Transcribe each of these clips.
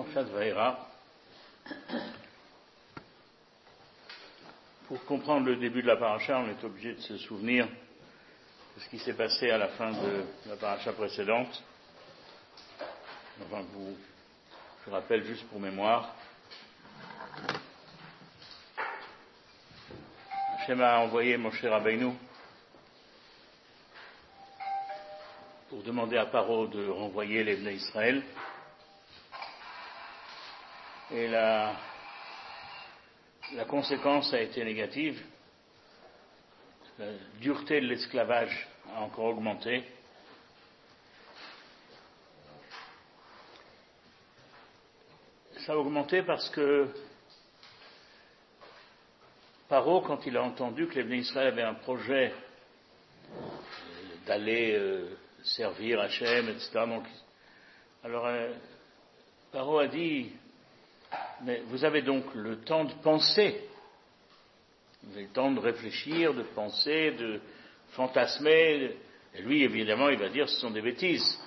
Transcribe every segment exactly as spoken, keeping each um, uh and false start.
Parashat Vaera. Pour comprendre le début de la paracha, on est obligé de se souvenir de ce qui s'est passé à la fin de la paracha précédente. Enfin, vous, je rappelle juste pour mémoire. Hachem a envoyé Moshe Rabbeinu pour demander à Paro de renvoyer les Bnei Israël. Et la, la conséquence a été négative. La dureté de l'esclavage a encore augmenté. Ça a augmenté parce que Paro, quand il a entendu que les Bnei Israël avaient un projet d'aller euh, servir Hachem, et cetera. Donc, alors, euh, Paro a dit, mais vous avez donc le temps de penser, vous avez le temps de réfléchir, de penser, de fantasmer. Et lui, évidemment, il va dire, ce sont des bêtises.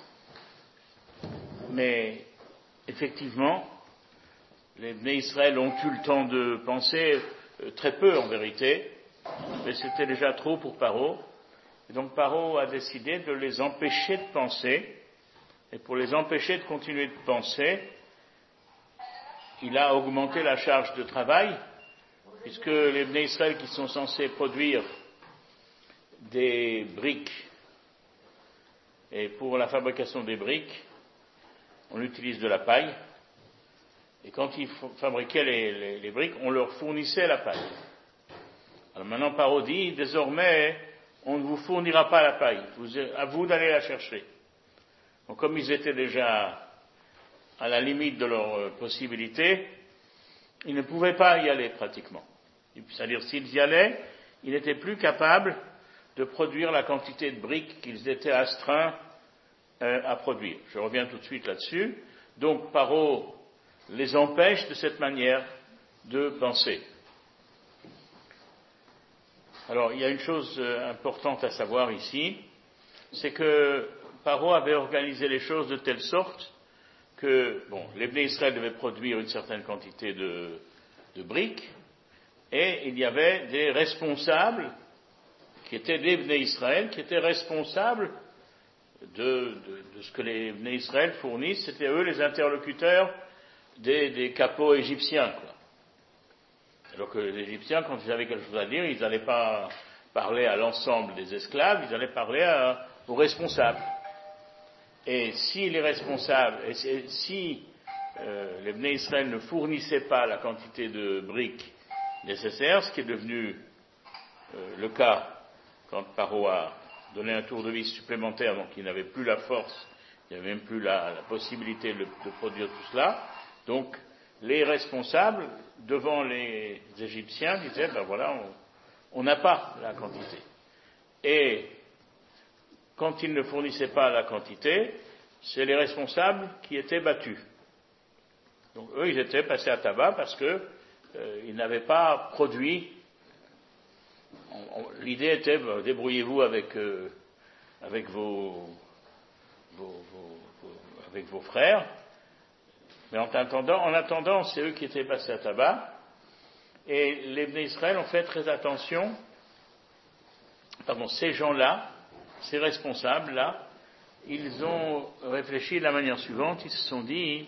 Mais, effectivement, les Bnei Israël ont eu le temps de penser, euh, très peu en vérité, mais c'était déjà trop pour Paro. Et donc Paro a décidé de les empêcher de penser, et pour les empêcher de continuer de penser, il a augmenté la charge de travail, puisque les Bnei Israël qui sont censés produire des briques, et pour la fabrication des briques, on utilise de la paille, et quand ils fabriquaient les, les, les briques, on leur fournissait la paille. Alors maintenant Paro dit, désormais, on ne vous fournira pas la paille, vous, à vous d'aller la chercher. Donc comme ils étaient déjà à la limite de leurs possibilités, ils ne pouvaient pas y aller pratiquement. C'est-à-dire s'ils y allaient, ils n'étaient plus capables de produire la quantité de briques qu'ils étaient astreints euh, à produire. Je reviens tout de suite là-dessus. Donc Paro les empêche de cette manière de penser. Alors il y a une chose importante à savoir ici, c'est que Paro avait organisé les choses de telle sorte que, bon, les Bnei Israël devaient produire une certaine quantité de, de briques, et il y avait des responsables, qui étaient des Bnei Israël, qui étaient responsables de, de, de ce que les Bnei Israël fournissent, c'était eux les interlocuteurs des, des capots égyptiens, quoi. Alors que les Égyptiens, quand ils avaient quelque chose à dire, ils n'allaient pas parler à l'ensemble des esclaves, ils allaient parler à, aux responsables. Et si les responsables, et si euh, les Bnei Israël ne fournissaient pas la quantité de briques nécessaires, ce qui est devenu euh, le cas quand Paro a donné un tour de vis supplémentaire, donc il n'avait plus la force, il n'avait même plus la, la possibilité de, de produire tout cela, donc les responsables, devant les Égyptiens, disaient, ben voilà, on n'a pas la quantité. Et quand ils ne fournissaient pas la quantité, c'est les responsables qui étaient battus. Donc eux, ils étaient passés à tabac parce que euh, ils n'avaient pas produit. On, on, l'idée était, ben, débrouillez-vous avec euh, avec vos, vos, vos, vos avec vos frères. Mais en attendant, en attendant, c'est eux qui étaient passés à tabac. Et les Bnei Israël ont fait très attention. Pardon, ces gens-là, ces responsables-là, ils ont réfléchi de la manière suivante. Ils se sont dit,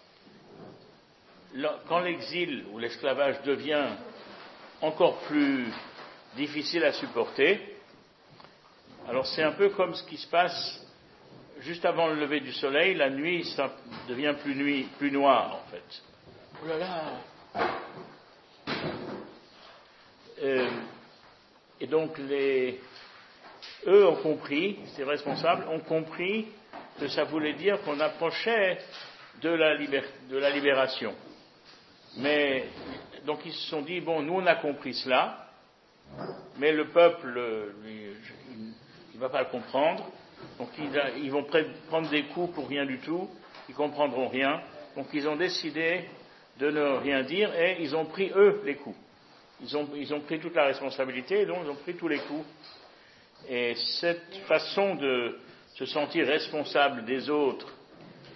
quand l'exil ou l'esclavage devient encore plus difficile à supporter, alors c'est un peu comme ce qui se passe juste avant le lever du soleil, la nuit, ça devient plus nuit, plus noir, en fait. Oh là là! Euh, et donc, les, eux ont compris, ces responsables ont compris que ça voulait dire qu'on approchait de la, libér, de la libération. Mais, donc ils se sont dit, bon, nous on a compris cela, mais le peuple, lui, il ne va pas le comprendre. Donc ils, ils vont prendre des coups pour rien du tout, ils comprendront rien. Donc ils ont décidé de ne rien dire et ils ont pris eux les coups. Ils ont, ils ont pris toute la responsabilité et donc ils ont pris tous les coups. Et cette façon de se sentir responsable des autres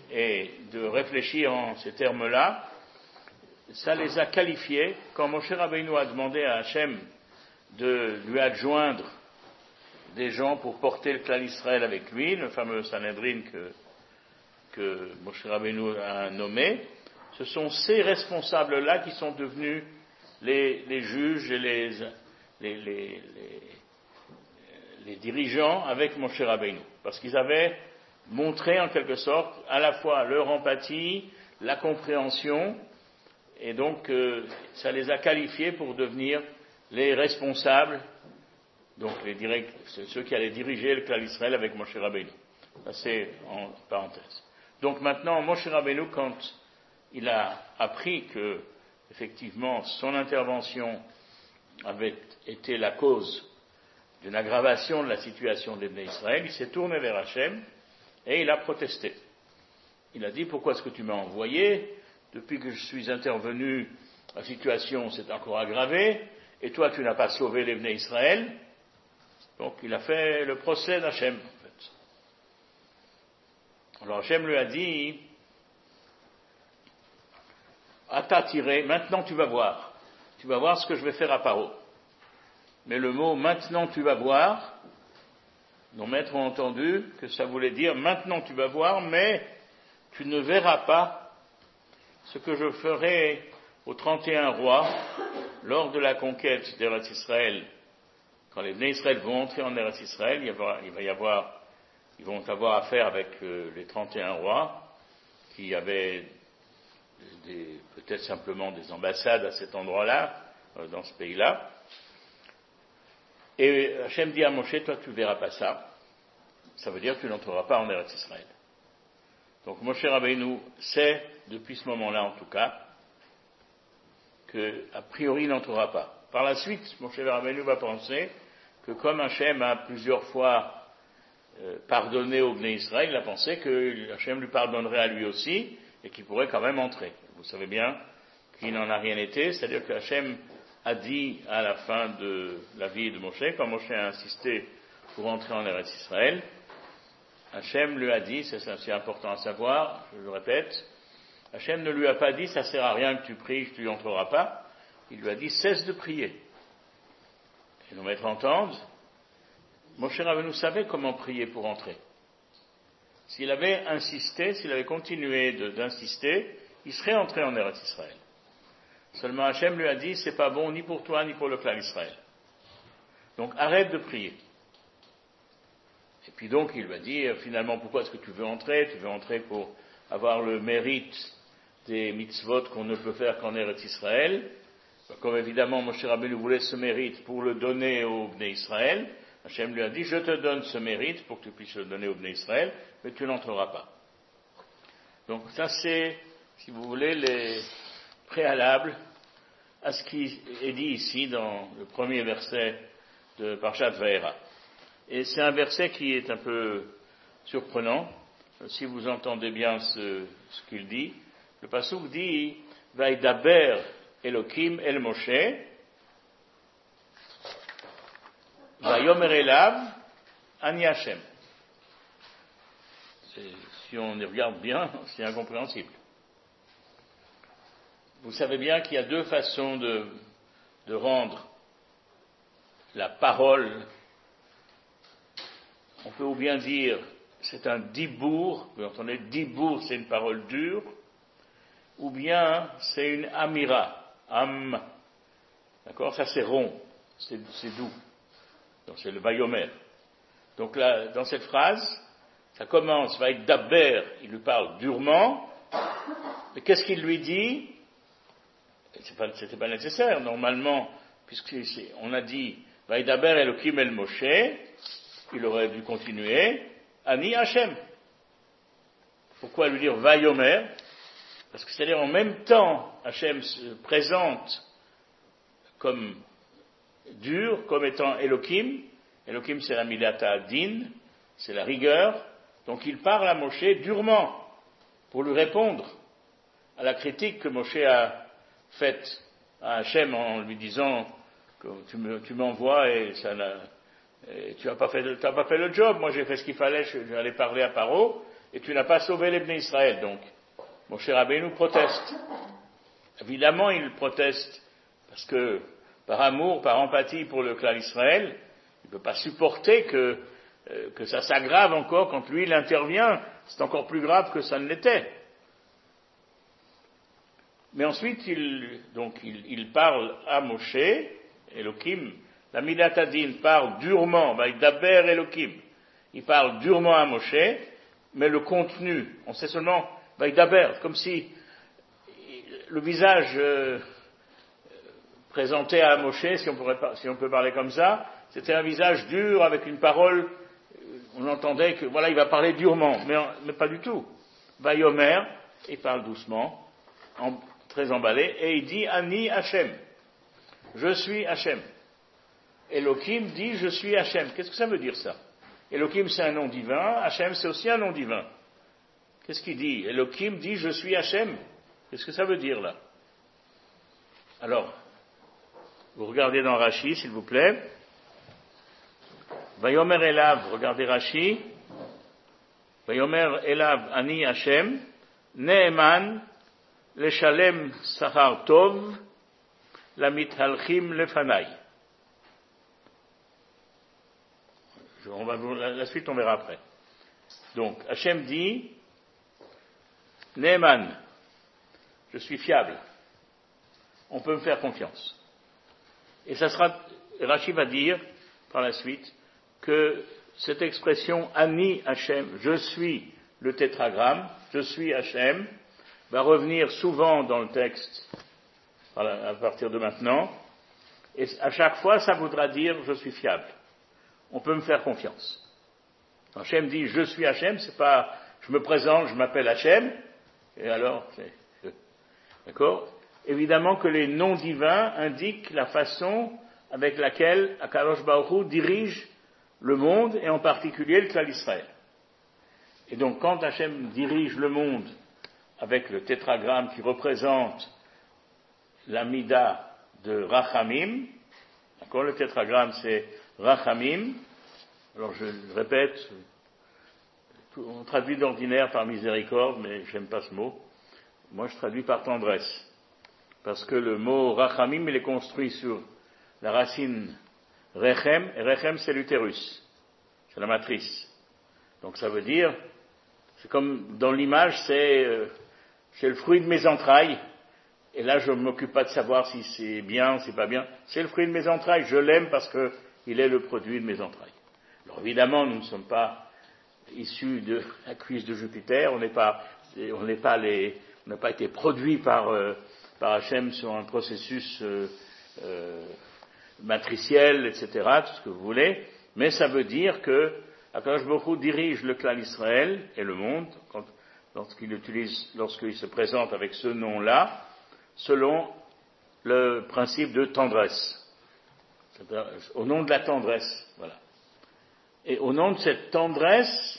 et de réfléchir en ces termes-là, ça les a qualifiés. Quand Moshe Rabbeinu a demandé à Hachem de lui adjoindre des gens pour porter le clan Israël avec lui, le fameux Sanhedrin que, que Moshe Rabbeinu a nommé, ce sont ces responsables-là qui sont devenus les, les juges et les, les, les, les, les dirigeants avec Moshe Rabbeinu, parce qu'ils avaient montré en quelque sorte à la fois leur empathie, la compréhension, et donc euh, ça les a qualifiés pour devenir les responsables, donc les direct, ceux qui allaient diriger le clan Israël avec Moshe Rabbeinu. Ça c'est en parenthèse. Donc maintenant, Moshe Rabbeinu, quand il a appris que effectivement son intervention avait été la cause d'une aggravation de la situation des Bnei Israël, il s'est tourné vers Hachem et il a protesté. Il a dit: pourquoi est-ce que tu m'as envoyé? Depuis que je suis intervenu, la situation s'est encore aggravée, et toi tu n'as pas sauvé les Bnei Israël. Donc il a fait le procès d'Hachem, en fait. Alors Hachem lui a dit: Ata tiré, maintenant tu vas voir. Tu vas voir ce que je vais faire à Paro. Mais le mot maintenant tu vas voir, nos maîtres ont entendu que ça voulait dire maintenant tu vas voir, mais tu ne verras pas ce que je ferai aux trente et un rois lors de la conquête d'Eretz Israël. Quand les Bnei Israël vont entrer en Eretz Israël, il, il va y avoir, ils vont avoir affaire avec euh, les trente et un rois qui avaient des, peut-être simplement des ambassades à cet endroit-là, euh, dans ce pays-là. Et Hachem dit à Moshe: toi tu ne verras pas ça. Ça veut dire que tu n'entreras pas en Eretz Israël. Donc Moshe Rabbeinu sait, depuis ce moment-là en tout cas, qu'a priori il n'entrera pas. Par la suite, Moshe Rabbeinu va penser que comme Hachem a plusieurs fois euh, pardonné au Bnei Israël, il a pensé que Hachem lui pardonnerait à lui aussi et qu'il pourrait quand même entrer. Vous savez bien qu'il n'en a rien été, c'est-à-dire que Hachem a dit à la fin de la vie de Moshe, quand Moshe a insisté pour entrer en Eretz Israël, Hachem lui a dit, c'est, c'est important à savoir, je le répète, Hachem ne lui a pas dit: ça sert à rien que tu pries, que tu n'y entreras pas. Il lui a dit: cesse de prier. Et nos maîtres entendent, Moshe Rabbeinu savait comment prier pour entrer. S'il avait insisté, s'il avait continué de, d'insister, il serait entré en Eretz Israël. Seulement Hachem lui a dit: c'est pas bon ni pour toi ni pour le clan Israël. Donc arrête de prier. Et puis donc il lui a dit: finalement, pourquoi est-ce que tu veux entrer? Tu veux entrer pour avoir le mérite des mitzvot qu'on ne peut faire qu'en Eretz Israël. Comme évidemment Moshe Rabbeinu voulait ce mérite pour le donner au Bnei Israël, Hachem lui a dit: je te donne ce mérite pour que tu puisses le donner au Bnei Israël, mais tu n'entreras pas. Donc ça c'est, si vous voulez, les préalables à ce qui est dit ici dans le premier verset de Parshat Va'era. Et c'est un verset qui est un peu surprenant, si vous entendez bien ce, ce qu'il dit. Le passouk dit: Vaïdaber Elokim El Moshe, Vayomer Elav Ani Hashem. Si on y regarde bien, c'est incompréhensible. Vous savez bien qu'il y a deux façons de, de rendre la parole. On peut ou bien dire c'est un dibour, vous entendez, dibour c'est une parole dure, ou bien c'est une amira, am, d'accord, ça c'est rond, c'est, c'est doux, donc c'est le vayomer. Donc là, dans cette phrase, ça commence, va être daber, il lui parle durement, mais qu'est-ce qu'il lui dit? C'est pas, c'était pas nécessaire, normalement, puisqu'on a dit, va être daber Elokim El Moshe, il aurait dû continuer, Ani Hashem. Pourquoi lui dire Vayomer? Parce que c'est-à-dire en même temps, Hashem se présente comme dur, comme étant Elohim. Elohim c'est la Midata Din, c'est la rigueur. Donc il parle à Moshe durement pour lui répondre à la critique que Moshe a faite à Hashem en lui disant que tu, me, tu m'envoies et ça n'a... Et tu n'as pas fait, t'as pas fait le job. Moi, j'ai fait ce qu'il fallait. Je, j'allais parler à Paro, et tu n'as pas sauvé les Bnei Israël. Donc, Moshe Rabbeinu proteste. Évidemment, il proteste parce que, par amour, par empathie pour le clan Israël, il ne peut pas supporter que, euh, que ça s'aggrave encore quand lui, il intervient. C'est encore plus grave que ça ne l'était. Mais ensuite, il, donc, il, il parle à Moshe, Elohim, la Midatadin parle durement, Vaïdaber Elohim, il parle durement à Moshe, mais le contenu, on sait seulement Vaïdaber, comme si le visage euh, présenté à Moshe, si on, pourrait, si on peut parler comme ça, c'était un visage dur avec une parole, on entendait que voilà, il va parler durement, mais, mais pas du tout. Vaïomer, il parle doucement, en, très emballé, et il dit Ani Hachem, je suis Hachem. Elohim dit je suis Hachem. Qu'est-ce que ça veut dire ça? Elohim c'est un nom divin, Hachem c'est aussi un nom divin. Qu'est-ce qu'il dit? Elohim dit je suis Hachem. Qu'est-ce que ça veut dire là? Alors, vous regardez dans Rashi s'il vous plaît. Vayomer Elav, regardez Rashi. Vayomer Elav Ani Hachem, Neeman, Leshalem Sahar Tov, Lamit Halchim Lefanai. On va, la, la suite, on verra après. Donc, Hachem dit, Neeman, je suis fiable. On peut me faire confiance. Et ça sera, Rashi va dire, par la suite, que cette expression, Ani Hachem, je suis le tétragramme, je suis Hachem, va revenir souvent dans le texte, à partir de maintenant, et à chaque fois, ça voudra dire, je suis fiable. On peut me faire confiance. Quand Hachem dit je suis Hachem, c'est pas je me présente, je m'appelle Hachem, et alors, c'est, d'accord? Évidemment que les noms divins indiquent la façon avec laquelle Akadosh Baruch Hu dirige le monde, et en particulier le clan d'Israël. Et donc, quand Hachem dirige le monde avec le tétragramme qui représente l'amida de Rachamim, d'accord? Le tétragramme c'est Rachamim, alors je le répète, on traduit d'ordinaire par miséricorde, mais j'aime pas ce mot. Moi je traduis par tendresse, parce que le mot Rachamim, il est construit sur la racine Rechem, et Rechem c'est l'utérus, c'est la matrice. Donc ça veut dire, c'est comme dans l'image, c'est, euh, c'est le fruit de mes entrailles, et là je ne m'occupe pas de savoir si c'est bien, si c'est pas bien, c'est le fruit de mes entrailles, je l'aime parce que il est le produit de mes entrailles. Alors évidemment, nous ne sommes pas issus de la cuisse de Jupiter, on n'est pas, on n'est pas les, on n'a pas été produit par, euh, par Hachem sur un processus euh, euh, matriciel, et cetera, tout ce que vous voulez, mais ça veut dire que Akadosh Baruch Hu dirige le clan d'Israël et le monde, quand, lorsqu'il utilise, lorsqu'il se présente avec ce nom-là, selon le principe de tendresse. Au nom de la tendresse, voilà. Et au nom de cette tendresse,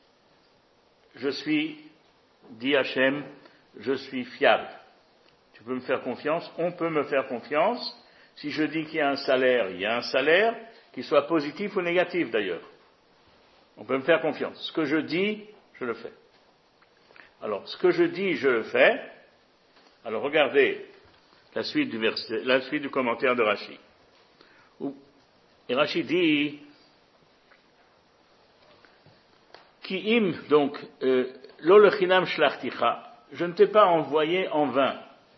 je suis, dit Hachem, je suis fiable. Tu peux me faire confiance, on peut me faire confiance. Si je dis qu'il y a un salaire, il y a un salaire, qu'il soit positif ou négatif d'ailleurs. On peut me faire confiance. Ce que je dis, je le fais. Alors, ce que je dis, je le fais. Alors, regardez la suite du verset, la suite du commentaire de Rashi. Et Rashi dit, Ki im, donc, lo lechinam shlachticha, je ne t'ai pas envoyé en vain.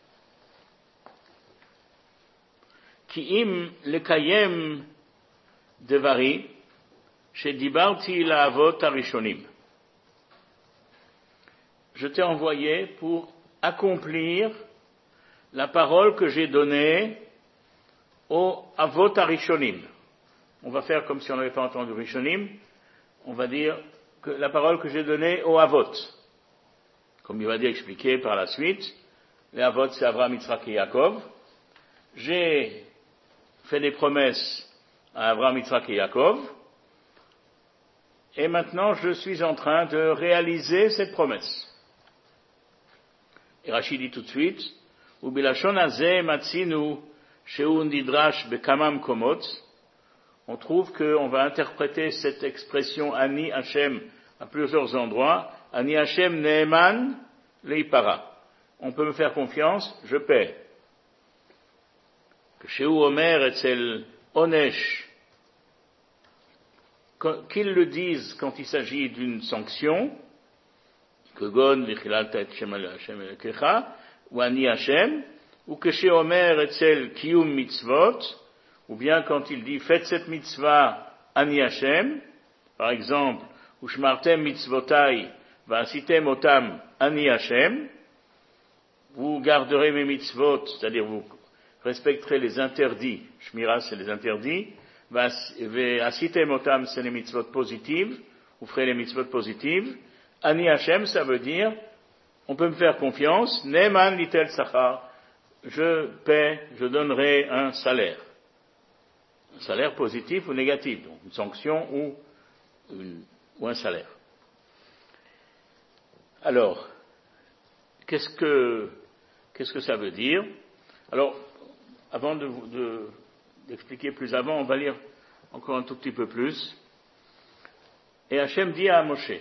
Ki im lekayem devari, shedibarti la'avot harishonim. Je t'ai envoyé pour accomplir la parole que j'ai donnée aux avot harishonim. On va faire comme si on n'avait pas entendu Rishonim, on va dire que la parole que j'ai donnée aux avot, comme il va dire expliquer par la suite, les avot c'est Abraham, Yitzhak et Yaakov. J'ai fait des promesses à Abraham, Yitzhak et Yaakov, et maintenant je suis en train de réaliser cette promesse. Et Rashi dit tout de suite, Ubilashon hazeh matzinu shehu nidrash bekamam komot. On trouve qu'on va interpréter cette expression Ani Hachem à plusieurs endroits, Ani Hashem Neeman Leipara. On peut me faire confiance, je paie. Que chez Omer etzel Onesh, qu'ils le disent quand il s'agit d'une sanction, que Gon Vichilal Tet Shem Hashem Elekecha, ou Ani Hashem, ou que chez Omer etzel Kiyum Mitzvot, ou bien quand il dit faites cette mitzvah Ani Hashem, par exemple, Ushmartem Mitzvotai Va'asitem Otam Ani Hashem, vous garderez mes mitzvot, c'est-à-dire vous respecterez les interdits, Shmira c'est les interdits, Va'asitem Otam c'est les mitzvot positives, vous ferez les mitzvot positives, Ani Hashem ça veut dire, on peut me faire confiance, Neman Litel Sachar, je paie, je donnerai un salaire. Un salaire positif ou négatif, donc une sanction ou, une, ou un salaire. Alors, qu'est-ce que, qu'est-ce que ça veut dire? Alors, avant de, de, d'expliquer plus avant, on va lire encore un tout petit peu plus. Et Hachem dit à Moshe,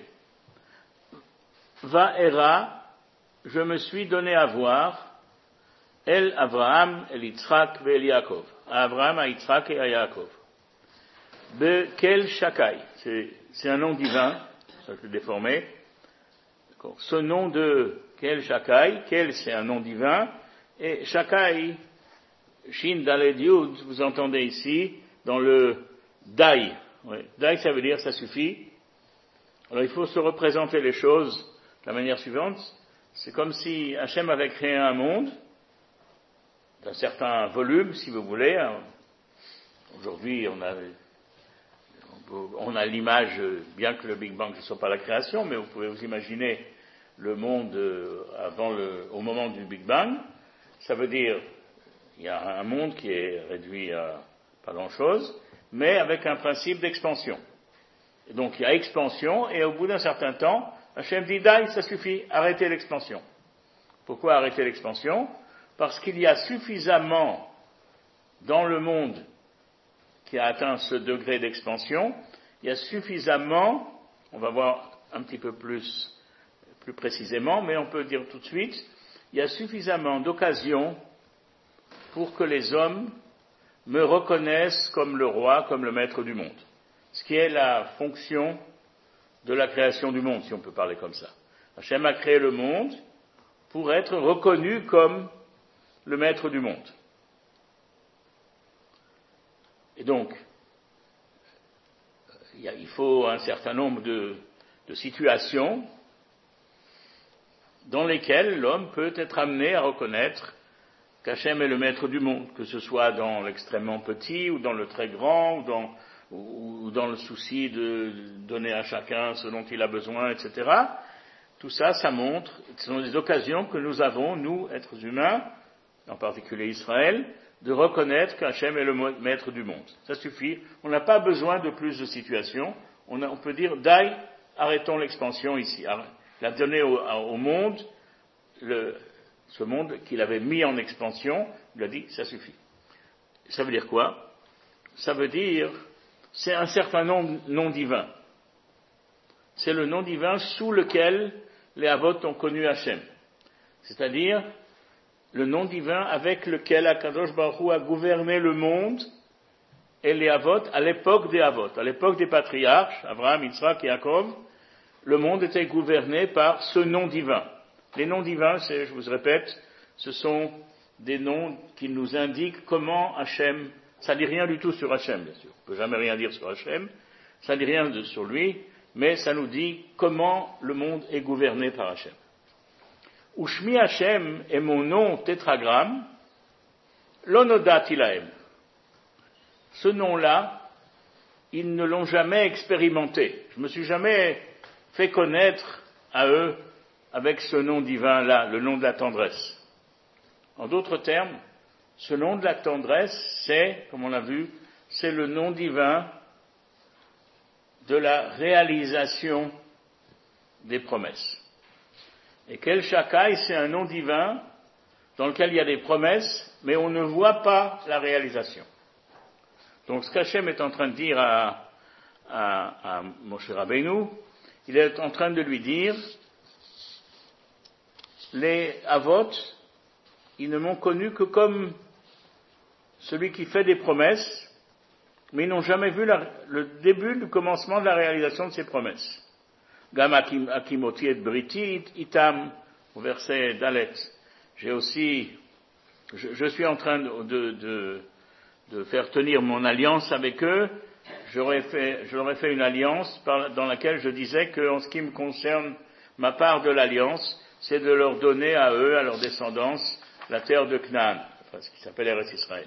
Va era, je me suis donné à voir, El Avraham, El Yitzhak, El Yaakov. À Abraham, à Yitzhak et à Yaakov. Bekel Shakai, c'est, c'est un nom divin, ça je l'ai déformé. D'accord. Ce nom de Kel Shakai, Kel c'est un nom divin, et Shakai, Shin Daled Yud, vous entendez ici, dans le Dai. Ouais. Dai ça veut dire ça suffit. Alors il faut se représenter les choses de la manière suivante. C'est comme si Hachem avait créé un monde, d'un certain volume, si vous voulez. Aujourd'hui, on a, on a l'image, bien que le Big Bang ne soit pas la création, mais vous pouvez vous imaginer le monde avant le, au moment du Big Bang. Ça veut dire, il y a un monde qui est réduit à pas grand-chose, mais avec un principe d'expansion. Et donc, il y a expansion, et au bout d'un certain temps, Hachem dit, Dai, ça suffit, arrêtez l'expansion. Pourquoi arrêter l'expansion? Parce qu'il y a suffisamment dans le monde qui a atteint ce degré d'expansion, il y a suffisamment, on va voir un petit peu plus, plus précisément, mais on peut dire tout de suite, il y a suffisamment d'occasions pour que les hommes me reconnaissent comme le roi, comme le maître du monde. Ce qui est la fonction de la création du monde, si on peut parler comme ça. Hachem a créé le monde pour être reconnu comme le maître du monde. Et donc, il faut un certain nombre de, de situations dans lesquelles l'homme peut être amené à reconnaître qu'Hachem est le maître du monde, que ce soit dans l'extrêmement petit ou dans le très grand, ou dans, ou, ou dans le souci de donner à chacun ce dont il a besoin, et cetera. Tout ça, ça montre, ce sont des occasions que nous avons, nous, êtres humains, en particulier Israël, de reconnaître qu'Hachem est le maître du monde. Ça suffit. On n'a pas besoin de plus de situations. On, a, on peut dire, Dai, arrêtons l'expansion ici. Il a donné au, au monde, le, ce monde qu'il avait mis en expansion, il a dit, ça suffit. Ça veut dire quoi? Ça veut dire, c'est un certain nom, nom divin. C'est le nom divin sous lequel les Avot ont connu Hachem. C'est-à-dire, le nom divin avec lequel Akadosh Baruch Hu a gouverné le monde et les Avot à l'époque des Avot, à l'époque des patriarches, Abraham, Yitzhak et Yaakov, le monde était gouverné par ce nom divin. Les noms divins, c'est, je vous répète, ce sont des noms qui nous indiquent comment Hachem, ça ne dit rien du tout sur Hachem, bien sûr, on ne peut jamais rien dire sur Hachem, ça ne dit rien de, sur lui, mais ça nous dit comment le monde est gouverné par Hachem. Ushmi Hachem est mon nom tétragramme, l'onodat ilahem. Ce nom-là, ils ne l'ont jamais expérimenté. Je ne me suis jamais fait connaître à eux avec ce nom divin-là, le nom de la tendresse. En d'autres termes, ce nom de la tendresse, c'est, comme on l'a vu, c'est le nom divin de la réalisation des promesses. Et Kel Shakai, c'est un nom divin dans lequel il y a des promesses, mais on ne voit pas la réalisation. Donc ce qu'Hachem est en train de dire à, à, à Moshe Rabbeinu, il est en train de lui dire, les Avot, ils ne m'ont connu que comme celui qui fait des promesses, mais ils n'ont jamais vu la, le début, le commencement de la réalisation de ces promesses. Gam akimoti et briti itam, au verset Dalet. J'ai aussi, je, je suis en train de, de, de, de faire tenir mon alliance avec eux. J'aurais fait, j'aurais fait une alliance par, dans laquelle je disais qu'en ce qui me concerne, ma part de l'alliance, c'est de leur donner à eux, à leur descendance, la terre de Canaan, enfin, ce qui s'appelle Eretz Israël.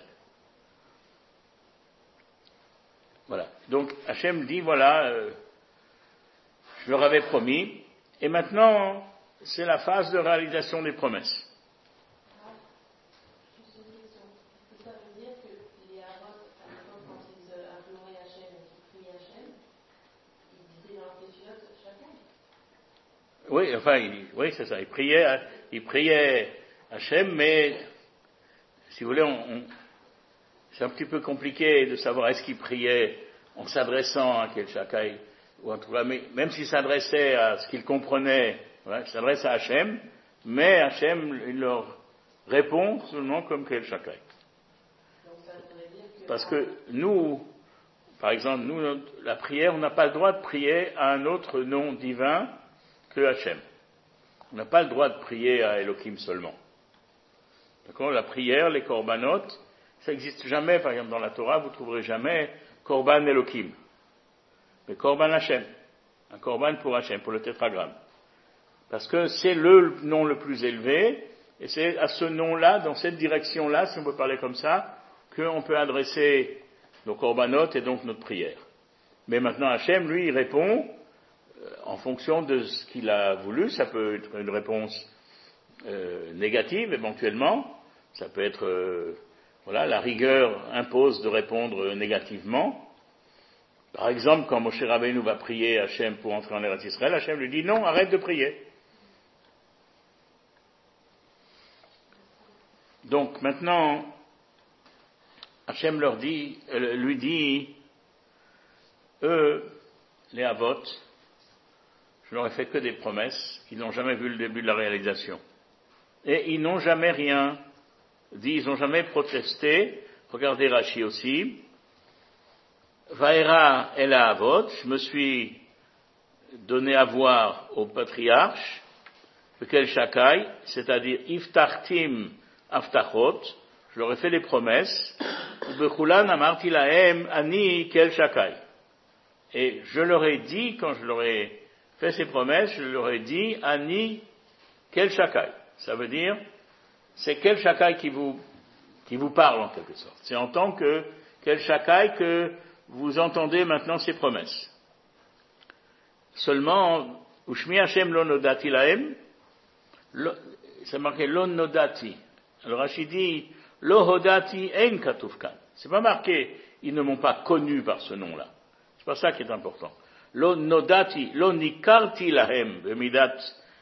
Voilà. Donc Hachem dit, voilà, euh, je leur avais promis, et maintenant, c'est la phase de réalisation des promesses. Ah, juste une question. Est-ce que ça veut dire que les Avot, par exemple, quand ils imploraient Hachem et qu'ils priaient Hachem, ils disaient dans les Tefilot chacun? Oui, enfin, il, oui, c'est ça. Ils priaient, ils priaient Hachem, mais, si vous voulez, on, on, c'est un petit peu compliqué de savoir est-ce qu'ils priaient en s'adressant à quel Shakai, ou en tout cas, mais, même s'ils s'adressaient à ce qu'ils comprenaient, voilà, ils s'adressent à Hachem, mais Hachem, il leur répond seulement comme quel Shakai. Parce que nous, par exemple, nous, la prière, on n'a pas le droit de prier à un autre nom divin que Hachem. On n'a pas le droit de prier à Elohim seulement. D'accord? La prière, les korbanot, ça n'existe jamais, par exemple, dans la Torah, vous ne trouverez jamais korban Elohim. Mais korban Hachem. Un korban pour Hachem, pour le tétragramme. Parce que c'est le nom le plus élevé, et c'est à ce nom-là, dans cette direction-là, si on peut parler comme ça, qu'on peut adresser nos korbanot et donc notre prière. Mais maintenant, Hachem, lui, il répond en fonction de ce qu'il a voulu. Ça peut être une réponse euh, négative, éventuellement. Ça peut être, euh, voilà, la rigueur impose de répondre négativement. Par exemple, quand Moshe Rabbeinu va prier Hachem pour entrer en Eretz Israël, Hachem lui dit non, arrête de prier. Donc maintenant, Hachem leur dit, euh, lui dit, eux, les Avot, je leur ai fait que des promesses, ils n'ont jamais vu le début de la réalisation. Et ils n'ont jamais rien dit, ils n'ont jamais protesté. Regardez Rashi aussi. Vaera el Avot, je me suis donné à voir au patriarche, lequel Shakai, c'est-à-dire Iftartim Aftachot, je leur ai fait les promesses, Bechulan amarti lahem ani kel Shakai. Et je leur ai dit, quand je leur ai fait ces promesses, je leur ai dit, ani kel Shakai. Ça veut dire, c'est quel Shakai qui vous, qui vous parle en quelque sorte. C'est en tant que quel Shakai que vous entendez maintenant ces promesses. Seulement, Ushmi Hashem lo nodati lahem, c'est marqué lo nodati. Alors Rashi dit, lo hodati ein katufkan. C'est pas marqué, ils ne m'ont pas connu par ce nom-là. C'est pas ça qui est important. Lo nodati, lo nikarti lahem, bemidat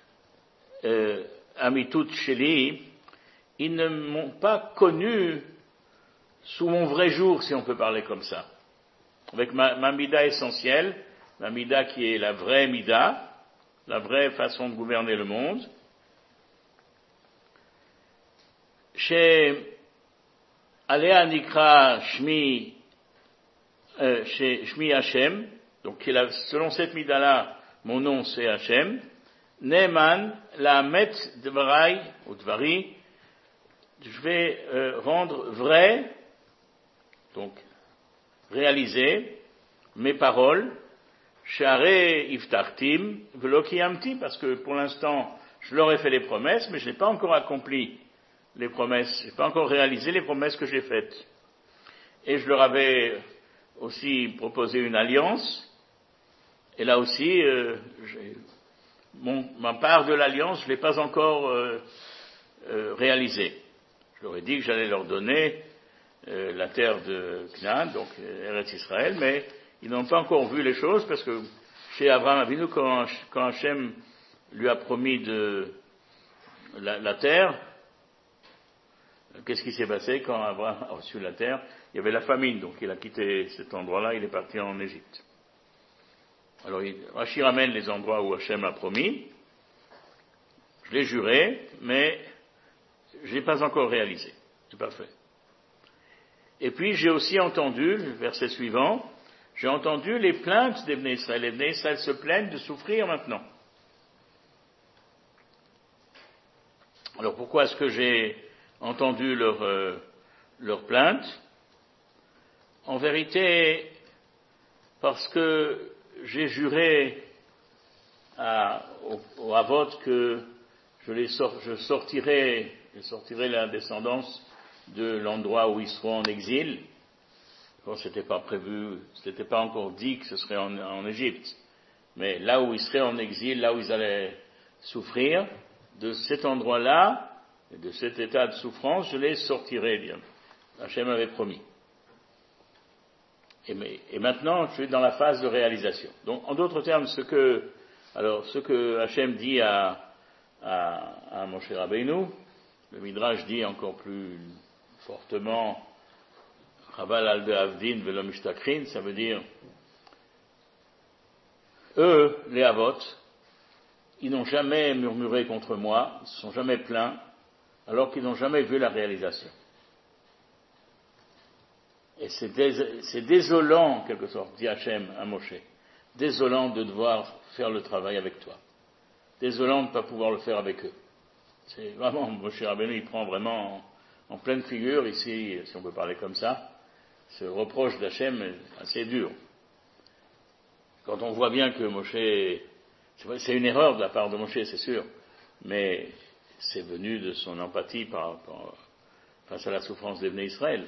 amitut sheli, ils ne m'ont pas connu sous mon vrai jour, si on peut parler comme ça. Avec ma, ma mida essentielle, ma mida qui est la vraie mida, la vraie façon de gouverner le monde. Chez Alea Nikra Shmi, euh, chez Shmi Hashem, donc selon cette mida-là, mon nom c'est Hashem. Neman la met dvarai ou dvari, je vais euh, rendre vrai, donc réaliser mes paroles, Share Iftartim velo kiyamti, parce que pour l'instant je leur ai fait les promesses, mais je n'ai pas encore accompli les promesses, je n'ai pas encore réalisé les promesses que j'ai faites. Et je leur avais aussi proposé une alliance, et là aussi, euh, mon, ma part de l'alliance, je ne l'ai pas encore euh, euh, réalisée. Je leur ai dit que j'allais leur donner euh, la terre de Canaan, donc Eretz Israël, mais ils n'ont pas encore vu les choses, parce que chez Abraham Avinu, quand, quand Hachem lui a promis de la, la terre, qu'est-ce qui s'est passé quand Abraham a reçu la terre? Il y avait la famine, donc il a quitté cet endroit-là, il est parti en Égypte. Alors Rashi ramène les endroits où Hachem a promis, je l'ai juré, mais je ne l'ai pas encore réalisé, c'est pas fait. Et puis j'ai aussi entendu, le verset suivant, j'ai entendu les plaintes des Bnei Israël. Les Bnei Israël se plaignent de souffrir maintenant. Alors pourquoi est-ce que j'ai entendu leurs euh, leur plaintes? En vérité, parce que j'ai juré à, au, au Havot que je, les sort, je sortirai, je sortirai la descendance de l'endroit où ils seront en exil. Bon, c'était pas prévu, c'était pas encore dit que ce serait en, en Égypte, mais là où ils seraient en exil, là où ils allaient souffrir, de cet endroit-là, et de cet état de souffrance, je les sortirai, bien. Hachem avait promis. Et, mais, et maintenant, je suis dans la phase de réalisation. Donc, en d'autres termes, ce que, alors, ce que Hachem dit à, à, à Moshe Rabbeinu, le Midrash dit encore plus fortement, Chaval al be'avdin velo mishtakrin, ça veut dire, eux, les Havot, ils n'ont jamais murmuré contre moi, ils ne se sont jamais plaints, alors qu'ils n'ont jamais vu la réalisation. Et c'est, dés, c'est désolant, en quelque sorte, dit Hachem à Moshe, désolant de devoir faire le travail avec toi, désolant de ne pas pouvoir le faire avec eux. C'est vraiment, Moshe Rabbeinu, il prend vraiment en, en pleine figure, ici, si on peut parler comme ça, ce reproche d'Hachem est assez dur. Quand on voit bien que Moshe, c'est, vrai, c'est une erreur de la part de Moshe, c'est sûr, mais c'est venu de son empathie par, par, face à la souffrance des Bnei Israël.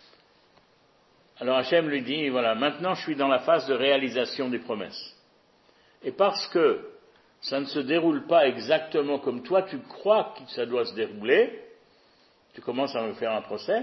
Alors Hachem lui dit, voilà, maintenant je suis dans la phase de réalisation des promesses. Et parce que ça ne se déroule pas exactement comme toi tu crois que ça doit se dérouler, tu commences à me faire un procès.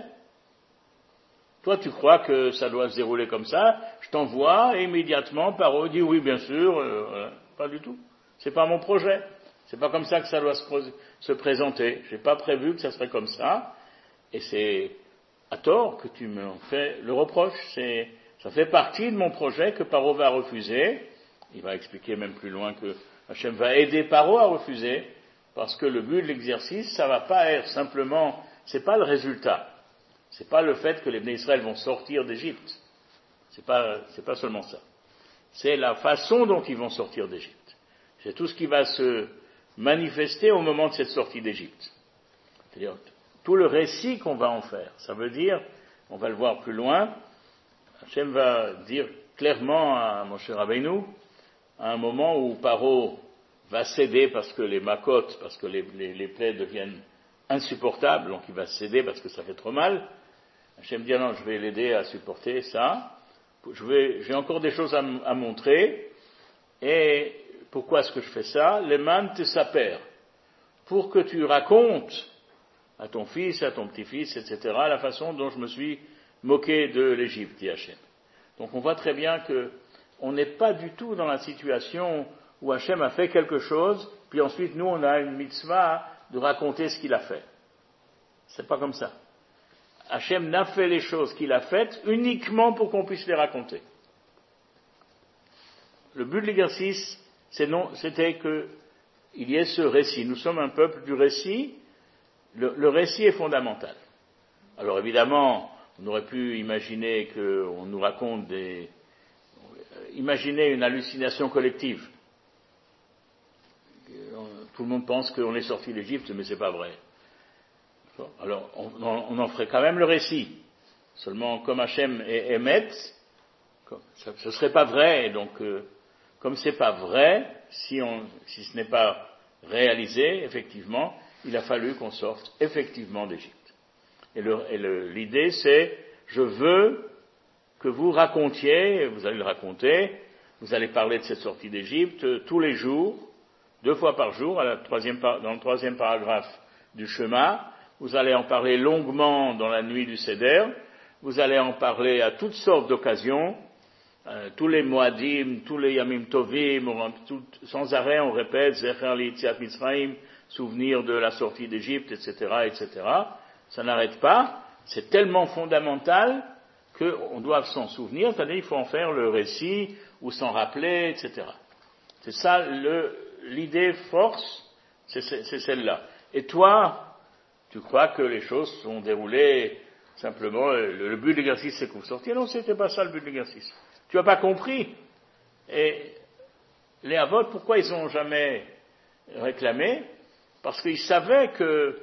Toi tu crois que ça doit se dérouler comme ça, je t'envoie et immédiatement Paro dit oui bien sûr, euh, pas du tout. C'est pas mon projet. C'est pas comme ça que ça doit se, se présenter. J'ai pas prévu que ça serait comme ça. Et c'est à tort que tu me fais le reproche. C'est, ça fait partie de mon projet que Paro va refuser. Il va expliquer même plus loin que Hachem va aider Paro à refuser, parce que le but de l'exercice, ça va pas être simplement, c'est pas le résultat. C'est pas le fait que les Bnei Israël vont sortir d'Égypte. C'est pas, c'est pas seulement ça. C'est la façon dont ils vont sortir d'Égypte. C'est tout ce qui va se manifester au moment de cette sortie d'Égypte. C'est-à-dire, tout le récit qu'on va en faire. Ça veut dire, on va le voir plus loin, Hachem va dire clairement à Moshe Rabbeinu, à un moment où Paro va céder parce que les makotes, parce que les, les, les plaies deviennent insupportables, donc il va céder parce que ça fait trop mal. Hachem dit, non, je vais l'aider à supporter ça. Je vais, j'ai encore des choses à, à montrer. Et pourquoi est-ce que je fais ça? Leman te saper. Pour que tu racontes à ton fils, à ton petit-fils, et cetera, la façon dont je me suis moqué de l'Égypte, dit Hachem. Donc on voit très bien que on n'est pas du tout dans la situation où Hachem a fait quelque chose, puis ensuite nous on a une mitzvah de raconter ce qu'il a fait. C'est pas comme ça. Hachem n'a fait les choses qu'il a faites uniquement pour qu'on puisse les raconter. Le but de l'exercice, c'est non, c'était qu'il y ait ce récit. Nous sommes un peuple du récit. Le, le récit est fondamental. Alors évidemment, on aurait pu imaginer qu'on nous raconte des... Imaginez une hallucination collective. Tout le monde pense qu'on est sorti d'Égypte, mais c'est pas vrai. Alors, on, on en ferait quand même le récit. Seulement, comme Hachem est émet, ce ne serait pas vrai. Et donc, euh, comme c'est pas vrai, si, on, si ce n'est pas réalisé, effectivement, il a fallu qu'on sorte effectivement d'Égypte. Et, le, et le, l'idée, c'est, je veux que vous racontiez, vous allez le raconter, vous allez parler de cette sortie d'Égypte euh, tous les jours, deux fois par jour, à la troisième, dans le troisième paragraphe du Shema. Vous allez en parler longuement dans la nuit du Seder. Vous allez en parler à toutes sortes d'occasions. Euh, tous les Moadim, tous les Yamim Tovim, on, tout, sans arrêt on répète Zecher li'Yetziat Mitzrayim, souvenir de la sortie d'Égypte, et cetera, et cetera. Ça n'arrête pas. C'est tellement fondamental qu'on doit s'en souvenir, c'est-à-dire qu'il faut en faire le récit, ou s'en rappeler, et cetera. C'est ça, le, l'idée force, c'est, c'est, c'est celle-là. Et toi, tu crois que les choses sont déroulées simplement, le, le but de l'exercice c'est que vous sortiez. Non, c'était pas ça le but de l'exercice. Tu n'as pas compris. Et les Havot, pourquoi ils n'ont jamais réclamé? Parce qu'ils savaient que,